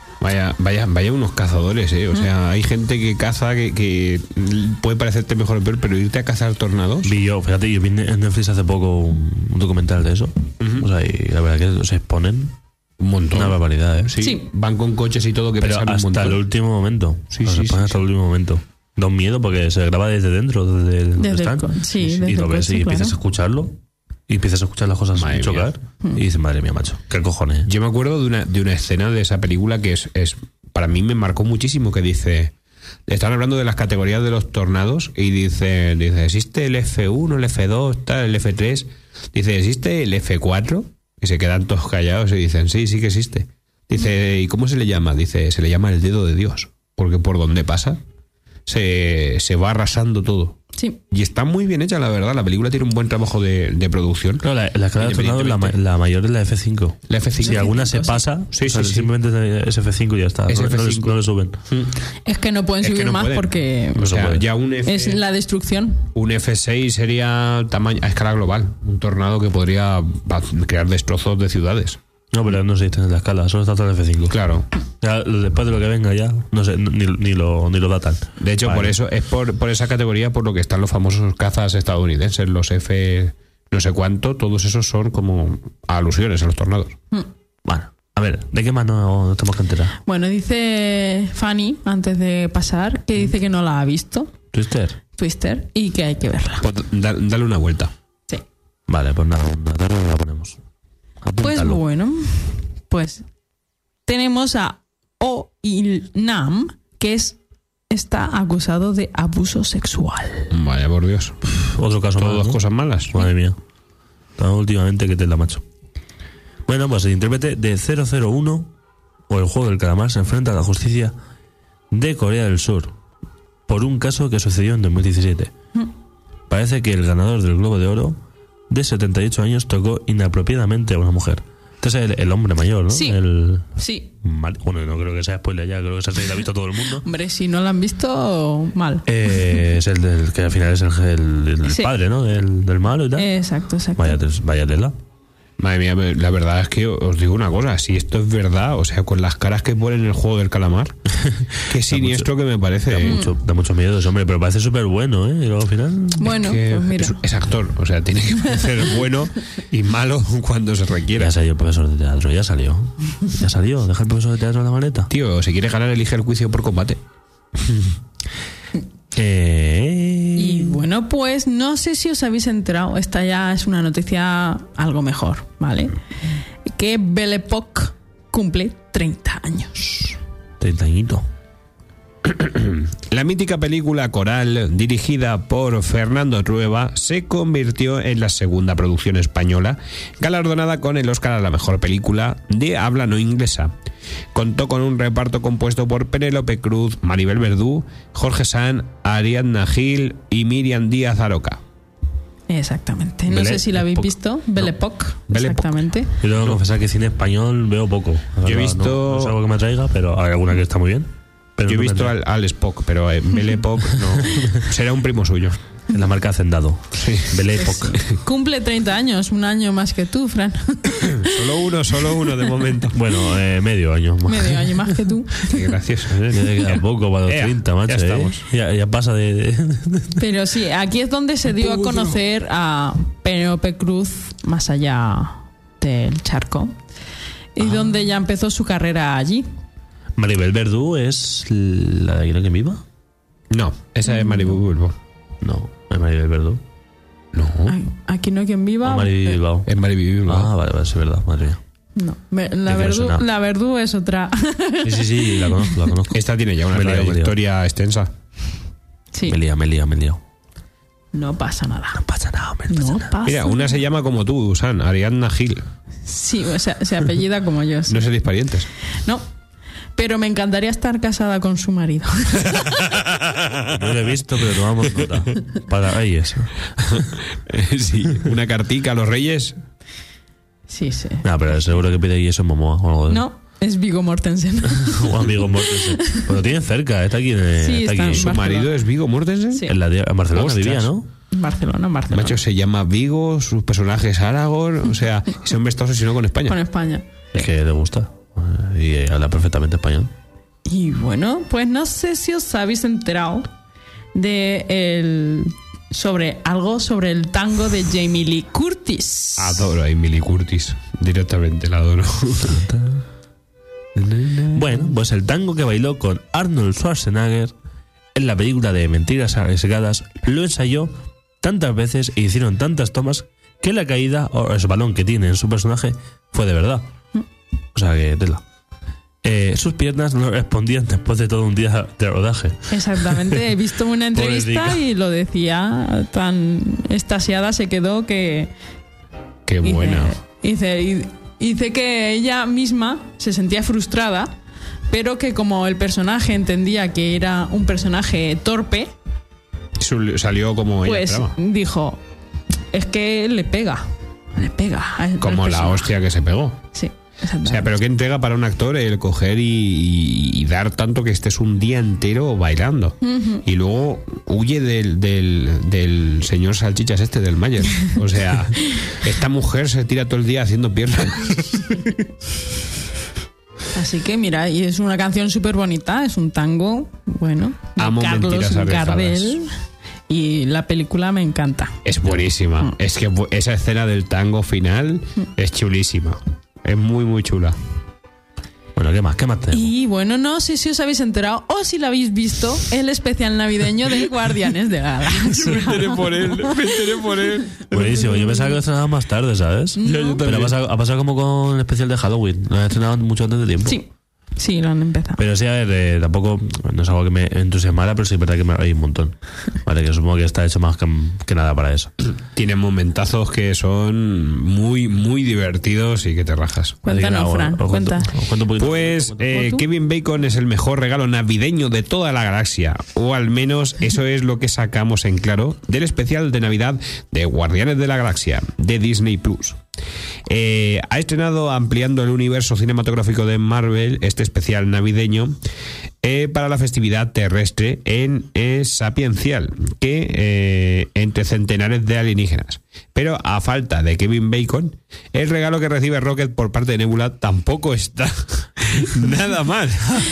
Vaya unos cazadores, ¿eh? O sea, hay gente que caza que puede parecerte mejor o peor, pero irte a cazar tornados. Vi yo, fíjate, yo vi en Netflix hace poco un documental de eso. O sea, y la verdad que se exponen Un montón. una barbaridad, ¿eh? Sí, Sí. van con coches y todo que Pero pesan un hasta montón. el último momento. Sí, O sea, sí, se ponen sí, hasta el último momento. Da un miedo porque se graba desde dentro, desde donde Desde el están. sí, desde y lo el ves coche, y empiezas claro. a escucharlo. Y empiezas a escuchar las cosas Madre chocar. Y dices, madre mía, macho, qué cojones. Yo me acuerdo de una escena de esa película que es para mí me marcó muchísimo, que dice, están hablando de las categorías de los tornados y dice existe el F1, el F2, tal, el F3, dice, ¿existe el F4? Y se quedan todos callados y dicen, sí que existe. Dice, ¿y cómo se le llama? Dice, se le llama el dedo de Dios, porque por donde pasa se va arrasando todo. Sí. Y está muy bien hecha, la verdad. La película tiene un buen trabajo de producción. Claro, la escala de tornado, Independientemente. la mayor es la F5. La F5. Si alguna se pasa, Sí, o sea, sí, sí. simplemente es F5 y ya está. Es No, F5. no le suben. Es que no pueden Es que subir no más pueden. porque O sea, puede. ya un es la destrucción. Un F6 sería tamaño a escala global. Un tornado que podría crear destrozos de ciudades. No, pero no se dice en la escala, solo está hasta el F5. Claro. Ya, después de lo que venga ya, no sé, ni lo datan. De hecho, Vale. por eso es por esa categoría por lo que están los famosos cazas estadounidenses, los F no sé cuánto, todos esos son como alusiones a los tornados. Bueno, a ver, ¿de qué más no tenemos que enterar? Bueno, dice Fanny, antes de pasar, que dice que no la ha visto, ¿Twister? y que hay que verla. Pues dale una vuelta. Sí. Vale, pues nada, una tarde la ponemos. Pues Apúntalo. bueno, pues tenemos a Oh-il-nam, que está acusado de abuso sexual. Vaya por Dios. Otro caso más, Todas ¿no? cosas malas. Madre mía. Últimamente que te la macho. Bueno, pues el intérprete de 001 o el juego del calamar se enfrenta a la justicia de Corea del Sur por un caso que sucedió en 2017. Parece que el ganador del Globo de Oro de 78 años tocó inapropiadamente a una mujer. Este es el hombre mayor, ¿no? Sí. Sí. Bueno, no creo que sea spoiler ya, creo que se la ha visto todo el mundo. Hombre, si no la han visto, mal. Es el del que al final es el Sí. padre, ¿no? Del malo y tal. Exacto. Vaya tela. Madre mía, la verdad es que os digo una cosa, si esto es verdad, o sea, con las caras que ponen en el juego del calamar, qué siniestro que me parece. Da mucho miedo ese hombre, pero parece súper bueno, ¿eh? Y luego al final... Bueno, Que pues mira. es actor, o sea, tiene que ser bueno y malo cuando se requiera. Ya salió el profesor de teatro, ya salió. Ya salió, deja el profesor de teatro en la maleta. Tío, si quiere ganar, elige el juicio por combate. Y bueno, pues no sé si os habéis enterado, esta ya es una noticia algo mejor, ¿vale? Que Belle Époque cumple 30 años. 30 añitos. La mítica película coral, dirigida por Fernando Trueba, se convirtió en la segunda producción española galardonada con el Oscar a la mejor película de habla no inglesa. Contó con un reparto compuesto por Penélope Cruz, Maribel Verdú, Jorge Sanz, Ariadna Gil y Miriam Díaz Aroca. Exactamente. No Belle sé si la habéis Époque. visto. Belle Époque. Belle Époque. Exactamente. Yo tengo que confesar que cine español veo poco. La Yo he verdad, visto- No es algo que me atraiga, pero hay alguna que está muy bien. Pero Yo he no me visto atrae. al Spock, pero Belle Époque no. Será un primo suyo. En la marca Hacendado. Sí. Belle Époque. Cumple 30 años, un año más que tú, Fran. Solo uno de momento. Bueno, medio año más. Medio año más que tú. Qué gracioso, Ya te queda poco para los 30, macho. ya estamos. Ya pasa de... Pero sí, aquí es donde se dio a conocer a Penélope Cruz más allá del charco. Y donde ya empezó su carrera allí. Maribel Verdú es la de Aquí no viva. No, esa es Maribel Bilbao. No, es Maribel Verdú. No, Aquí no hay quien viva. O Maribel Bilbao. es Maribel Bilbao. Ah, vale, sí, es verdad, madre mía. No, Me suena. la Verdú es otra. Sí, la conozco. Esta tiene ya una Me he liado. trayectoria extensa. Sí, Me he liado. no pasa nada. No pasa nada, hombre. No No pasa nada. pasa Mira, una se llama como tú, San, Ariadna Gil. Sí, o sea, se apellida como yo. sí. No seréis parientes. No, pero me encantaría estar casada con su marido. No lo he visto, pero tomamos nota. Para Reyes. Sí, una cartica a los reyes. Sí, sí. No, pero seguro que pide Jason Momoa o algo de... No, es Viggo Mortensen. O amigo Mortensen. Pues lo tienen cerca, está aquí en, Sí, está en ¿Su Barcelona. marido es Viggo Mortensen? Sí. en Barcelona. Ostras. Vivía, ¿no? Barcelona. Macho, se llama Vigo, sus personajes Aragorn. O sea, ese hombre está obsesionado con España. Con España. Es que le gusta. Y habla perfectamente español. Y bueno, pues no sé si os habéis enterado sobre el tango de Jamie Lee Curtis. Adoro a Emily Curtis. Directamente la adoro. Bueno, pues el tango que bailó con Arnold Schwarzenegger en la película de Mentiras Arriesgadas lo ensayó tantas veces e hicieron tantas tomas que la caída o ese balón que tiene en su personaje fue de verdad. O sea que tela. Sus piernas no respondían después de todo un día de rodaje. Exactamente, he visto una entrevista Pobrecita. y lo decía, tan extasiada se quedó que... Qué buena. Dice que ella misma se sentía frustrada, pero que como el personaje entendía que era un personaje torpe, Salió como ella pues esperaba. dijo, es que le pega al Como la personaje. hostia que se pegó. Sí. O sea, pero qué entrega para un actor el coger y dar tanto que estés un día entero bailando. Y luego huye del señor Salchichas del Mayer. O sea, esta mujer se tira todo el día haciendo piernas. Así que mira, y es una canción súper bonita, es un tango, bueno, de Amo Carlos Mentiras Arriesgadas. Gardel, y la película me encanta. Es buenísima. Es que esa escena del tango final es chulísima. Es muy, muy chula. Bueno, ¿qué más? ¿Qué más tenemos? Y bueno, no sé si os habéis enterado o si lo habéis visto, el especial navideño de Guardianes de la Galaxia. por él. Buenísimo, yo pensaba que lo estrenaban más tarde, ¿sabes? Pero ha pasado como con el especial de Halloween. Lo han estrenado mucho antes de tiempo. Sí, lo han empezado. Pero sí, a ver, tampoco no es algo que me entusiasmara, pero sí es verdad que me reí un montón. Vale, que supongo que está hecho más que nada para eso. Tiene momentazos que son muy, muy divertidos y que te rajas. Cuéntanos, Fran, cuenta. Os cuento un poquito. Pues Kevin Bacon es el mejor regalo navideño de toda la galaxia, o al menos eso es lo que sacamos en claro del especial de Navidad de Guardianes de la Galaxia de Disney Plus. Ha estrenado, ampliando el universo cinematográfico de Marvel, este especial navideño para la festividad terrestre en Sapiencial, que entre centenares de alienígenas. Pero a falta de Kevin Bacon, el regalo que recibe Rocket por parte de Nebula tampoco está nada mal.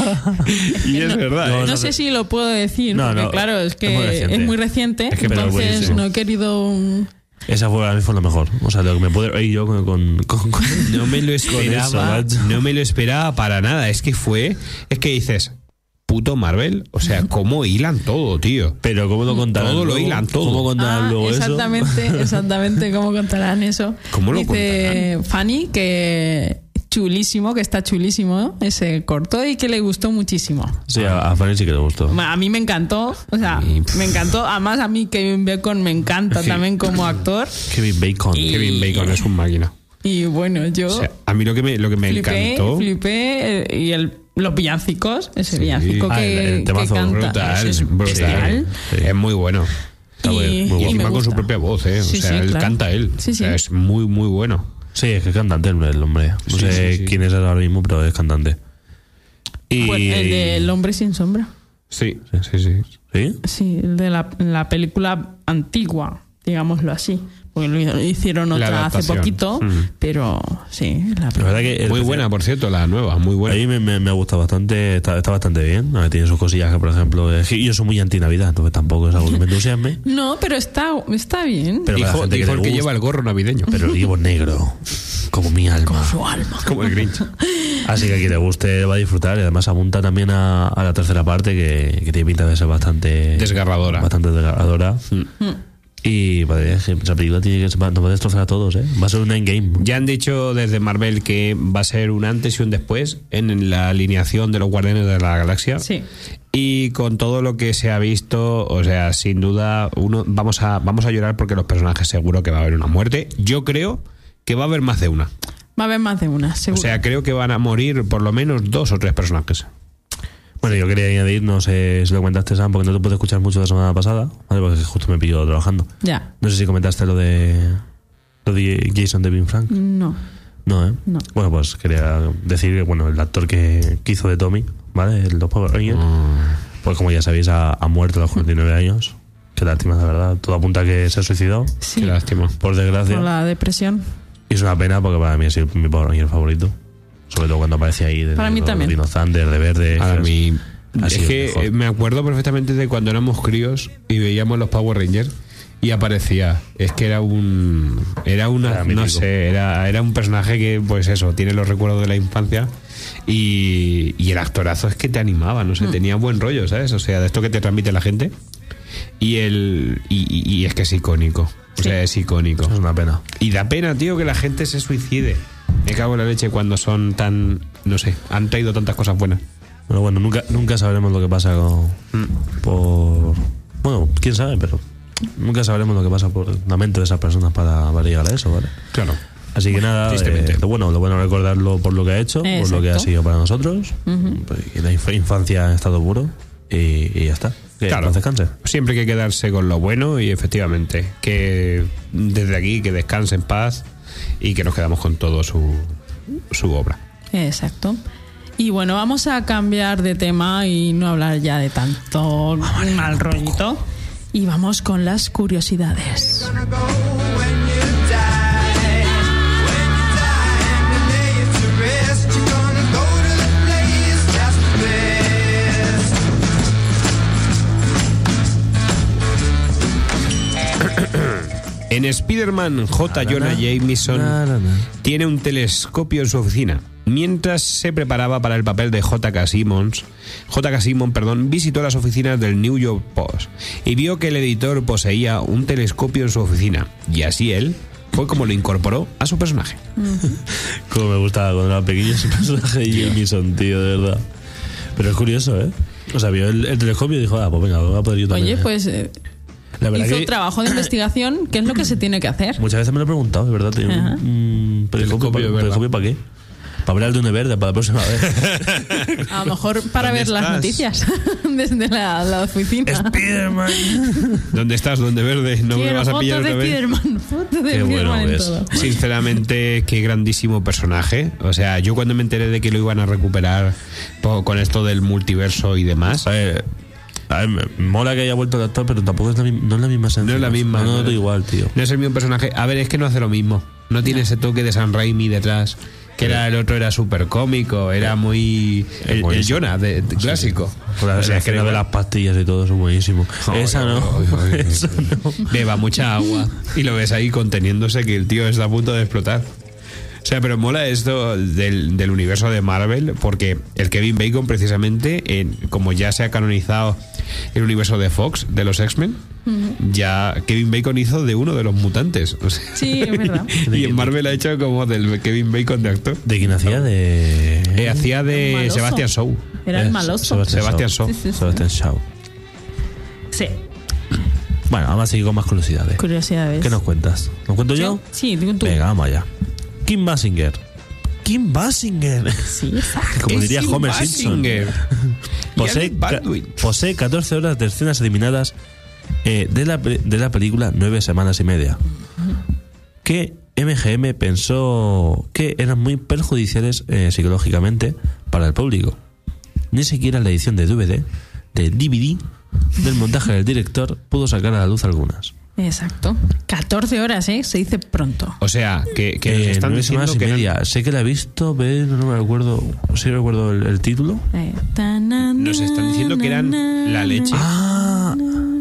Y es verdad. No sé si lo puedo decir, porque claro, es que es muy reciente, Es que entonces no he querido... Esa fue lo mejor. O sea, lo que me puedo reír yo con No me lo esperaba. eso, macho. No me lo esperaba para nada. Es que dices, puto Marvel. O sea, cómo hilan todo, tío. Pero ¿cómo lo contarán? Todo lo luego? hilan todo. ¿Cómo contarán luego Exactamente, cómo contarán eso. ¿Cómo lo Dice contarán? Fanny que chulísimo, que está chulísimo ese corto y que le gustó muchísimo. Sí, a Fanny sí que le gustó. A mí me encantó, o sea, me encantó. Además, a mí Kevin Bacon me encanta también como actor. Kevin Bacon. Kevin Bacon es un máquina. Y bueno, yo O sea, a mí lo que me encantó. flipé y los villancicos, ese villancico Ah, que el temazo canta. Brutal, Es bestial. Sí. Es muy bueno. Está bien, muy Y bueno. encima me con su gusta. propia voz, Sí, o sea, sí, él claro. canta él. Sí, O sea, sí. es muy, muy bueno. Sí, es que es cantante el hombre. No Sí, sé sí. quién es ahora mismo, pero es cantante. Y... Pues el del hombre sin sombra. Sí. ¿Sí? Sí, el de la película antigua, digámoslo así. Porque lo hicieron La otra hace adaptación. poquito, pero sí, La verdad que Muy buena, por cierto, la nueva, muy A buena. mí me ha gustado bastante, está bastante bien. A ver, tiene sus cosillas que, por ejemplo, yo soy muy anti-Navidad, entonces tampoco es algo que me entusiasme. No, pero está bien. Pero para la Dijo gente que el le que gusta, lleva el gorro navideño. pero lo llevo negro, como mi alma. Su alma. Como el Grinch. Así que a quien le guste va a disfrutar y además apunta también a la tercera parte que tiene pinta de ser bastante Desgarradora. Bastante desgarradora. Y madre, esa película nos va a destrozar a todos, ¿eh? Va a ser un endgame. Ya han dicho desde Marvel que va a ser un antes y un después en la alineación de los Guardianes de la Galaxia. Sí. Y con todo lo que se ha visto, o sea, sin duda, vamos a llorar porque los personajes seguro que va a haber una muerte. Yo creo que va a haber más de una. Va a haber más de una, O seguro. sea, creo que van a morir por lo menos 2 o 3 personajes. Bueno, yo quería añadir, no sé si lo comentaste, Sam, porque no te pude escuchar mucho la semana pasada, ¿vale? Porque justo me pilló trabajando. Ya. No sé si comentaste lo de Jason Devin Frank. No. No, ¿eh? No. Bueno, pues quería decir que, bueno, el actor que hizo de Tommy, ¿vale? El de Power Rangers, pues como ya sabéis, ha muerto a los 49 años. Qué lástima, la verdad. Todo apunta a que se ha suicidado, Sí. Qué lástima. por desgracia. Por la depresión. Y es una pena porque para mí ha sido mi Power Ranger favorito. Sobre todo cuando aparece ahí de Para mí también. Dino Thunder, de verde. A mí, Ha es sido que mejor. me acuerdo perfectamente de cuando éramos críos y veíamos los Power Rangers y aparecía. Es que era una, Era no mítico. sé, era un personaje que, pues eso, tiene los recuerdos de la infancia y el actorazo es que te animaba, no sé, tenía buen rollo, ¿sabes? O sea, de esto que te transmite la gente y es que es icónico. O sea, es icónico. Eso es una pena. Y da pena, tío, que la gente se suicide. Me cago en la leche cuando son tan, no sé, han traído tantas cosas buenas. Pero bueno, nunca sabremos lo que pasa por... Bueno, quién sabe, pero nunca sabremos lo que pasa por la mente de esas personas para llegar a eso, ¿vale? Claro. Así que nada, Tristemente. lo bueno es recordarlo por lo que ha hecho, por lo que ha Exacto. sido para nosotros. Pues, y la infancia en estado puro y ya está. Que Claro. no descanse. Siempre hay que quedarse con lo bueno y efectivamente que desde aquí que descanse en paz y que nos quedamos con todo su obra. Exacto. Y bueno, vamos a cambiar de tema y no hablar ya de tanto mal rollito. Y vamos con las curiosidades. En Spider-Man, J. Jonah Jameson tiene un telescopio en su oficina. Mientras se preparaba para el papel de J.K. Simmons, visitó las oficinas del New York Post y vio que el editor poseía un telescopio en su oficina. Y así él fue como lo incorporó a su personaje. Como me gustaba cuando era pequeño ese personaje de Jameson, tío, de verdad. Pero es curioso, ¿eh? O sea, vio el telescopio y dijo, pues venga, voy a poder yo también. Oye, pues... La verdad hizo que trabajo de investigación, ¿qué es lo que se tiene que hacer? muchas veces me lo he preguntado, de verdad. Tío. ¿Telescopio para qué? Para hablar de un verde para la próxima vez. A lo mejor para ver las noticias desde la oficina. Spiderman. ¿Dónde estás? ¿Dónde verde? No me vas a pillar otra vez. Foto de Qué Spiderman bueno en es. todo. Sinceramente, qué grandísimo personaje. O sea, yo cuando me enteré de que lo iban a recuperar con esto del multiverso y demás. A ver, me mola que haya vuelto el actor, pero tampoco no es la misma esencia. No es la misma. No noto igual, tío. No es el mismo personaje. A ver, es que no hace lo mismo. No tiene ese toque de Sam Raimi detrás. Que era el otro era súper cómico, era muy... El Jonah, clásico. La escena de las pastillas y todo, eso es buenísimo. Esa no. Esa no. Beba mucha agua y lo ves ahí conteniéndose que el tío está a punto de explotar. O sea, pero mola esto del universo de Marvel, porque el Kevin Bacon, precisamente, como ya se ha canonizado el universo de Fox, de los X-Men, ya Kevin Bacon hizo de uno de los mutantes. O sea, Sí, es verdad. y en Marvel ha hecho como del Kevin Bacon de actor. ¿De quién hacía? Hacía de Maloso. Sebastian Shaw. Era el maloso. Sebastian Shaw. Sí, sí, sí. Sebastian Shaw. Sí, Bueno, vamos a seguir con más curiosidades. curiosidades. ¿Qué nos cuentas? ¿Nos cuento yo? Sí, digo tú. Venga, vamos allá. Kim Basinger. Kim Basinger. Sí, exacto. Como Es diría Kim Homer Simpson. Basinger. Posee, Y Alec Baldwin. posee 14 horas de escenas eliminadas de la película 9 semanas y media. Que MGM pensó que eran muy perjudiciales psicológicamente para el público. Ni siquiera la edición de DVD del montaje del director pudo sacar a la luz algunas. Exacto. 14 horas, ¿eh? Se dice pronto. O sea, que nos están 9 diciendo semanas y que media. Sé que la he visto, pero no me recuerdo. Sí recuerdo el título. nos están diciendo que eran la leche. Ah,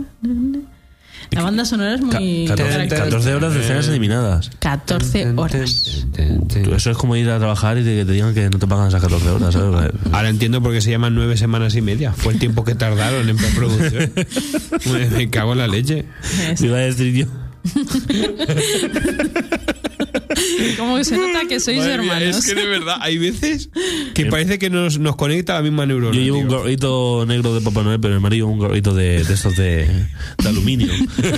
La banda sonora es muy... 14 horas de escenas eliminadas. 14 horas. Eso es como ir a trabajar y que te digan que no te pagan esas 14 horas, ¿sabes? Ahora entiendo por qué se llaman 9 semanas y media. Fue el tiempo que tardaron en preproducción. Me cago en la leche. Te iba a decir yo. Como que se nota que sois Madre mía, hermanos. es que de verdad hay veces que parece que nos conecta la misma neurona. Yo llevo un tío. gorrito negro de Papá Noel, pero mi marido un gorrito de estos de aluminio.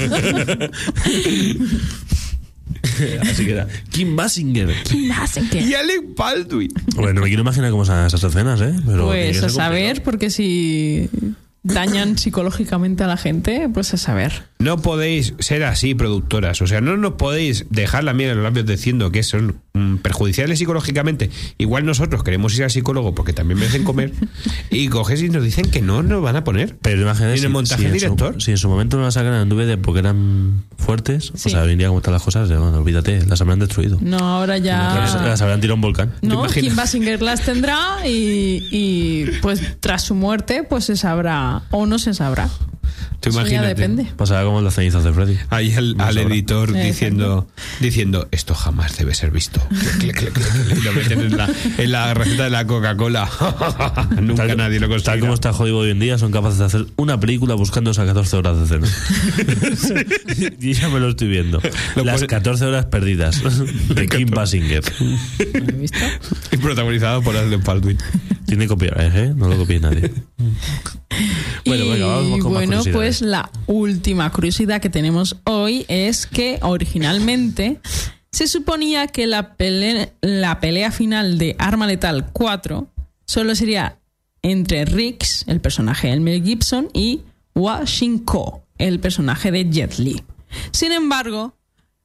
Así que era Kim Basinger. Y Alec Baldwin. Bueno, no me quiero imaginar cómo son esas escenas, ¿eh? Pero tiene que Pues ser a saber, complicado. porque si dañan psicológicamente a la gente, pues a saber. No podéis ser así, productoras. O sea, no nos podéis dejar la miel en los labios diciendo que son perjudiciales psicológicamente. Igual nosotros queremos ir al psicólogo porque también merecen comer. Y coges y nos dicen que no nos van a poner. Pero imagínate ¿En el montaje en director? si en su momento no la sacan en DVD porque eran fuertes, Sí. o sea, hoy en día como están las cosas, bueno, olvídate, las habrán destruido. No, ahora ya... Las habrán tirado a un volcán. No, imaginas? Kim Basinger las tendrá y pues tras su muerte pues se sabrá o no se sabrá. Tú Eso ya imagínate. depende. Pasará como las cenizas de Freddy. Ahí al sabrá. editor Exacto. diciendo esto jamás debe ser visto. Clic, clic, clic, clic, y lo meten en la receta de la Coca-Cola. Nunca Tal- nadie lo Tal conseguirá. como está Hollywood hoy en día, son capaces de hacer una película buscando esas 14 horas de cena. Y ya me lo estoy viendo. Lo Las pone- 14 horas perdidas de Kim Basinger. ¿Has visto? Y protagonizado por Alec Baldwin. Tiene copyright, ¿eh? No lo copie nadie. Bueno, venga, vamos con más curiosidades. Pues la última curiosidad que tenemos hoy es que originalmente se suponía que la pelea final de Arma Letal 4 solo sería entre Riggs, el personaje de Mel Gibson, y Wa Shin-ko, el personaje de Jet Li. Sin embargo,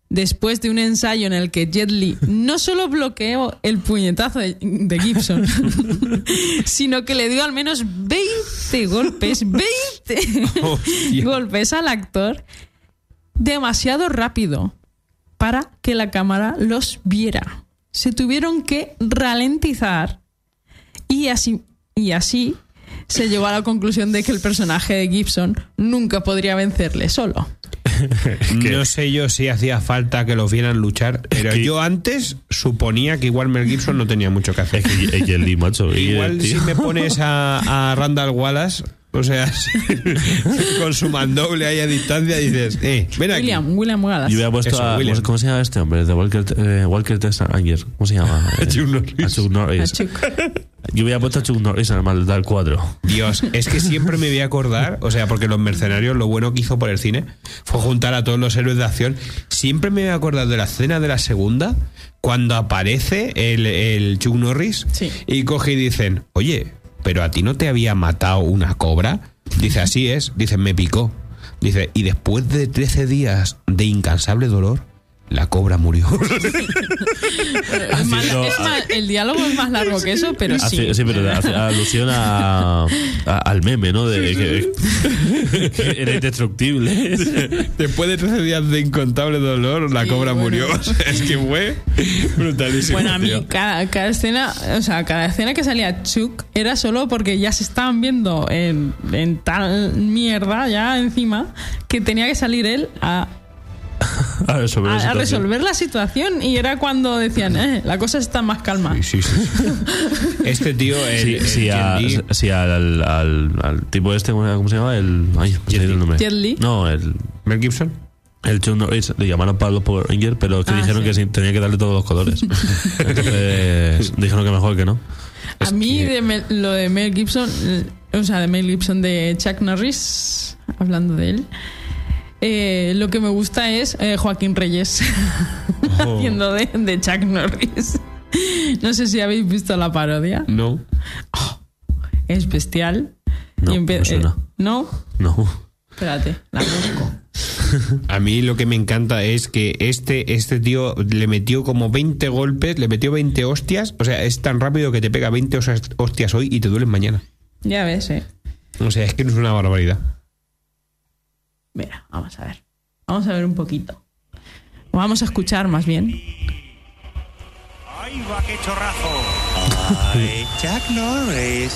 después de un ensayo en el que Jet Li no solo bloqueó el puñetazo de Gibson, sino que le dio al menos 20 golpes, 20 golpes al actor, demasiado rápido para que la cámara los viera. Se tuvieron que ralentizar y así se llegó a la conclusión de que el personaje de Gibson nunca podría vencerle solo. No sé yo si hacía falta que los vieran luchar, pero yo antes suponía que igual Mel Gibson no tenía mucho que hacer. Es que el macho. Igual si me pones a Randall Wallace, o sea, con su mandoble ahí a distancia, dices, ven aquí. William Wallace. Yo hubiera puesto Eso, William. ¿cómo se llama este hombre? De Walker Texas Ranger. ¿Cómo se llama? Chuck Norris. A Chuck Norris. A Chuck. Yo hubiera puesto a Chuck Norris en el mal del cuadro. Dios, es que siempre me voy a acordar, o sea, porque Los Mercenarios, lo bueno que hizo por el cine fue juntar a todos los héroes de acción. Siempre me voy a acordar de la escena de la segunda, cuando aparece el Chuck Norris, Sí. y coge y dicen, oye, ¿pero a ti no te había matado una cobra? Dice, así es. Dice, me picó. Dice, y después de 13 días de incansable dolor, la cobra murió. El diálogo es más largo que eso, pero sí. Sí, pero hace alusión al meme, ¿no? De que era indestructible. Después de 13 días de incontable dolor, la cobra murió. O sea, es que fue brutalísimo. Bueno, a mí tío. cada escena, o sea, cada escena que salía Chuck era solo porque ya se estaban viendo en tal mierda ya encima que tenía que salir él a resolver la situación, y era cuando decían, la cosa está más calma. Sí. Este tío, al tipo este, ¿cómo se llama? El nombre. Jet Li. No, el Mel Gibson. Chuck Norris le llamaron para los Power Rangers, pero que dijeron sí. que sí, tenía que darle todos los colores. Entonces dijeron que mejor que no. A mí lo de Mel Gibson, o sea, de Mel Gibson, de Chuck Norris, hablando de él, lo que me gusta es Joaquín Reyes haciendo de Chuck Norris. No sé si habéis visto la parodia. No. Es bestial. No, Y me suena. ¿No? No. Espérate, la busco. A mí lo que me encanta es que este tío le metió como 20 golpes, le metió 20 hostias. O sea, es tan rápido que te pega 20 hostias hoy y te duelen mañana. Ya ves, O sea, es que no es una barbaridad. Mira, vamos a ver. Vamos a ver un poquito. O vamos a escuchar más bien. ¡Ay, va, qué chorrazo! ¡Ay, Chuck Norris!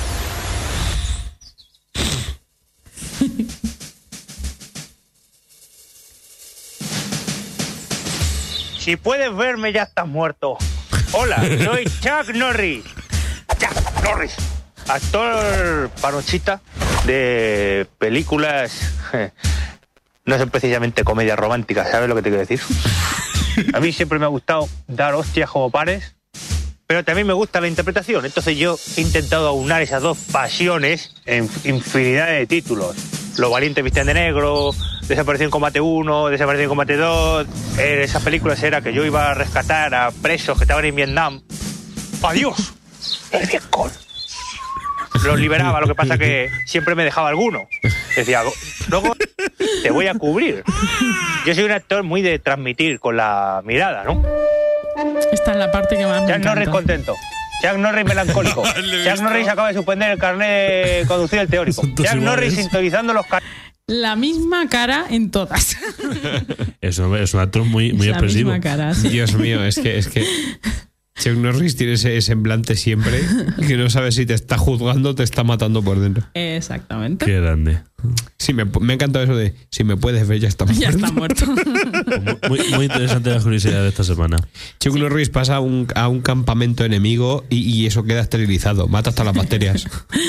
Si puedes verme, ya estás muerto. Hola, soy Chuck Norris. Chuck Norris. Actor panochita de películas, no son precisamente comedias románticas, ¿sabes lo que te quiero decir? A mí siempre me ha gustado dar hostias como pares, pero también me gusta la interpretación. Entonces yo he intentado aunar esas dos pasiones en infinidad de títulos. Los valientes visten de negro, Desapareció en Combate 1, Desapareció en Combate 2. Esas películas era que yo iba a rescatar a presos que estaban en Vietnam. ¡Adiós! El Vietcong. Los liberaba, lo que pasa que siempre me dejaba alguno. Decía, luego te voy a cubrir. Yo soy un actor muy de transmitir con la mirada, ¿no? Esta es la parte que más me Chuck encanta. Norris contento. Chuck Norris melancólico. Chuck Norris acaba de suspender el carnet de conducir el teórico. Son todos Chuck Norris iguales. sintonizando los La misma cara en todas. Es un actor muy Es la expresivo. misma cara, sí. Dios mío, es que Chuck Norris tiene ese semblante siempre que no sabes si te está juzgando o te está matando por dentro. Exactamente. Qué grande. Sí, me ha encantado eso de si me puedes ver ya está muerto. Ya está muerto. Muy interesante la curiosidad de esta semana. Chuck Norris pasa a un campamento enemigo y eso queda esterilizado. Mata hasta las bacterias.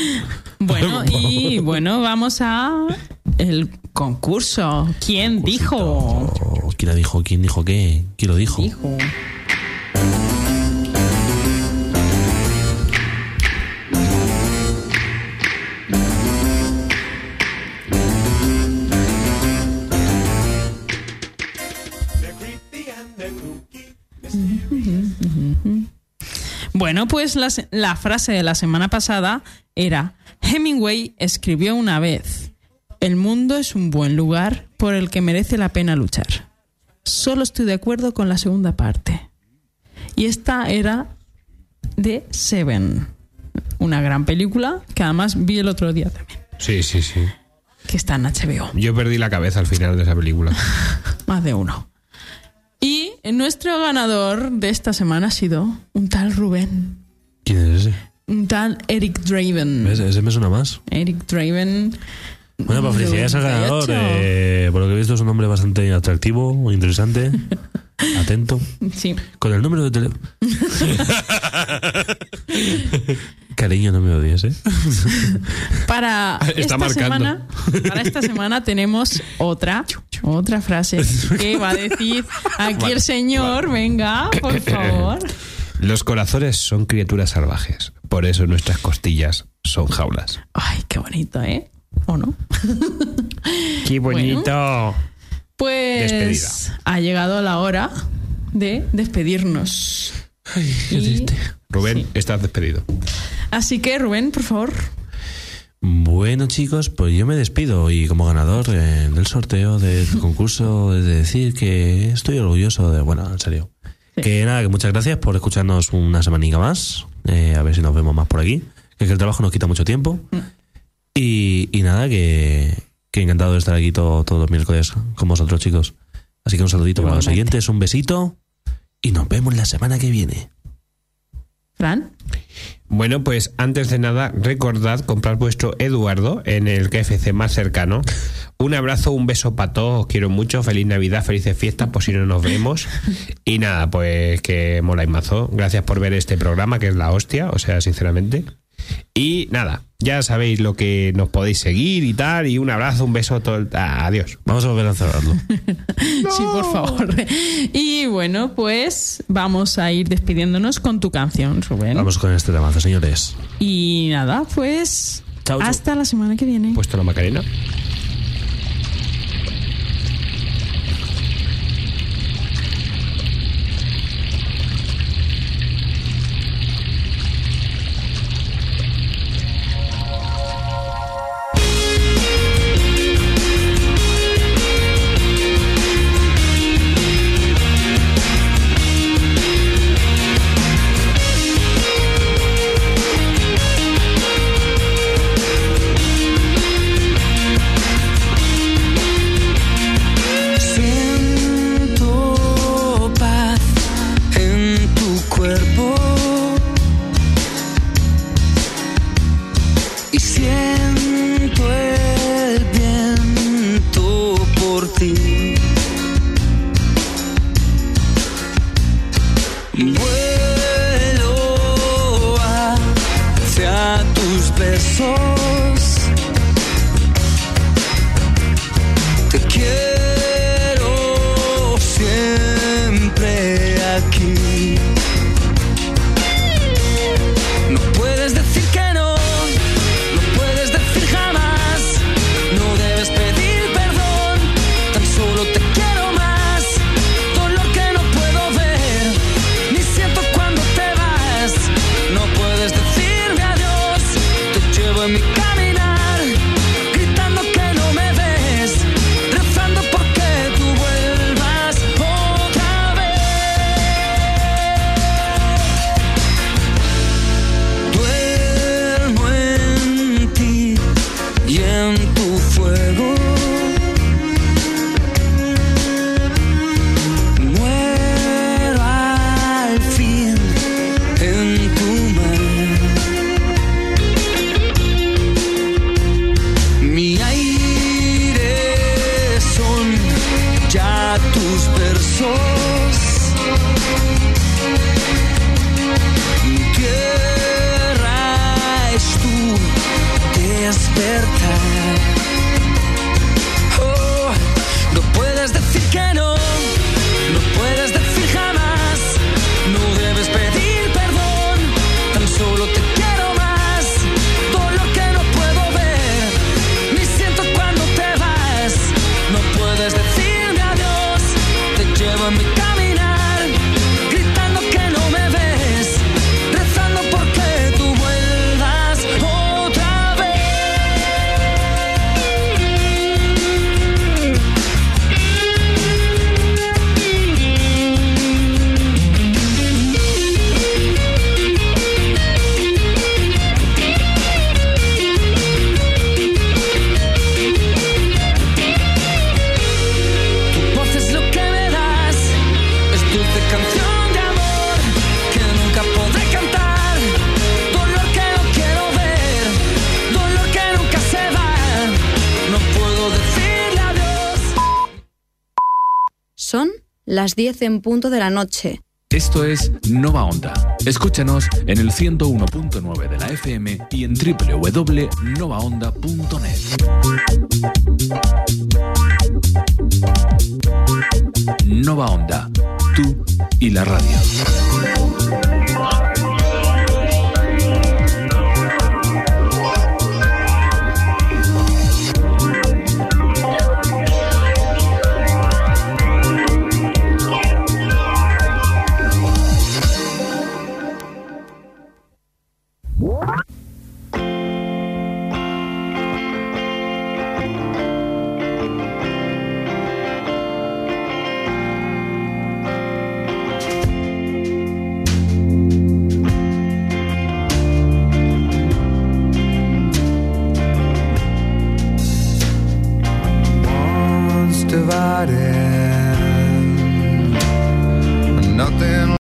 Bueno, vamos a el concurso. ¿Quién dijo? Oh, ¿quién dijo? ¿Quién dijo qué? ¿Quién lo dijo? Dijo. Bueno, pues la frase de la semana pasada era: Hemingway escribió una vez: el mundo es un buen lugar por el que merece la pena luchar. solo estoy de acuerdo con la segunda parte. Y esta era de Seven, una gran película que además vi el otro día también, Sí. que está en HBO. Yo perdí la cabeza al final de esa película. Más de uno. Y nuestro ganador de esta semana ha sido un tal Rubén, ¿Quién es ese? un tal Eric Draven. Ese me suena más. Eric Draven. Bueno, pues felicidades al ganador. 98. Por lo que he visto es un hombre bastante atractivo, interesante, atento. Sí. Con el número de teléfono. Cariño, no me odies, ¿eh? Para Está marcando. Para esta semana tenemos otra frase que va a decir aquí el señor. Venga, por favor. Los corazones son criaturas salvajes. Por eso nuestras costillas son jaulas. Ay, qué bonito, ¿eh? ¿O no? ¡Qué bonito! Pues Despedida. ha llegado la hora de despedirnos. Ay, qué triste. Rubén, Sí. estás despedido. Así que, Rubén, por favor. Bueno, chicos, pues yo me despido y como ganador del sorteo del concurso he de decir que estoy orgulloso de... Bueno, en serio. Sí. Que nada, que muchas gracias por escucharnos una semanica más. A ver si nos vemos más por aquí. Que el trabajo nos quita mucho tiempo. Y nada, que encantado de estar aquí todos los miércoles con vosotros, chicos. Así que un saludito para los Igualmente. siguientes, un besito y nos vemos la semana que viene. Fran. Bueno, pues antes de nada, recordad comprar vuestro Eduardo en el KFC más cercano. Un abrazo, un beso para todos, os quiero mucho, feliz Navidad, felices fiestas, por si no nos vemos. Y nada, pues que moláis mazo. Gracias por ver este programa, que es la hostia, o sea, sinceramente. Y nada, ya sabéis lo que nos podéis seguir y tal, y un abrazo, un beso, adiós. Vamos a volver a cerrarlo. Sí, por favor. Y bueno, pues vamos a ir despidiéndonos con tu canción, Rubén. Vamos con este temazo, señores. Y nada, pues Chao, chao. hasta la semana que viene. Puesto la Macarena. Siento paz en tu cuerpo y siento el viento por ti. Vuelo hacia tus besos. Te quiero siempre aquí. No puedes decir que no, no puedes decir jamás. No debes pedir perdón, tan solo te quiero más. Dolor que no puedo ver, ni siento cuando te vas. No puedes decirme adiós, te llevo en mi casa. las 10 en punto de la noche. Esto es Nova Onda. Escúchanos en el 101.9 de la FM y en www.novaonda.net. Nova Onda, tú y la radio.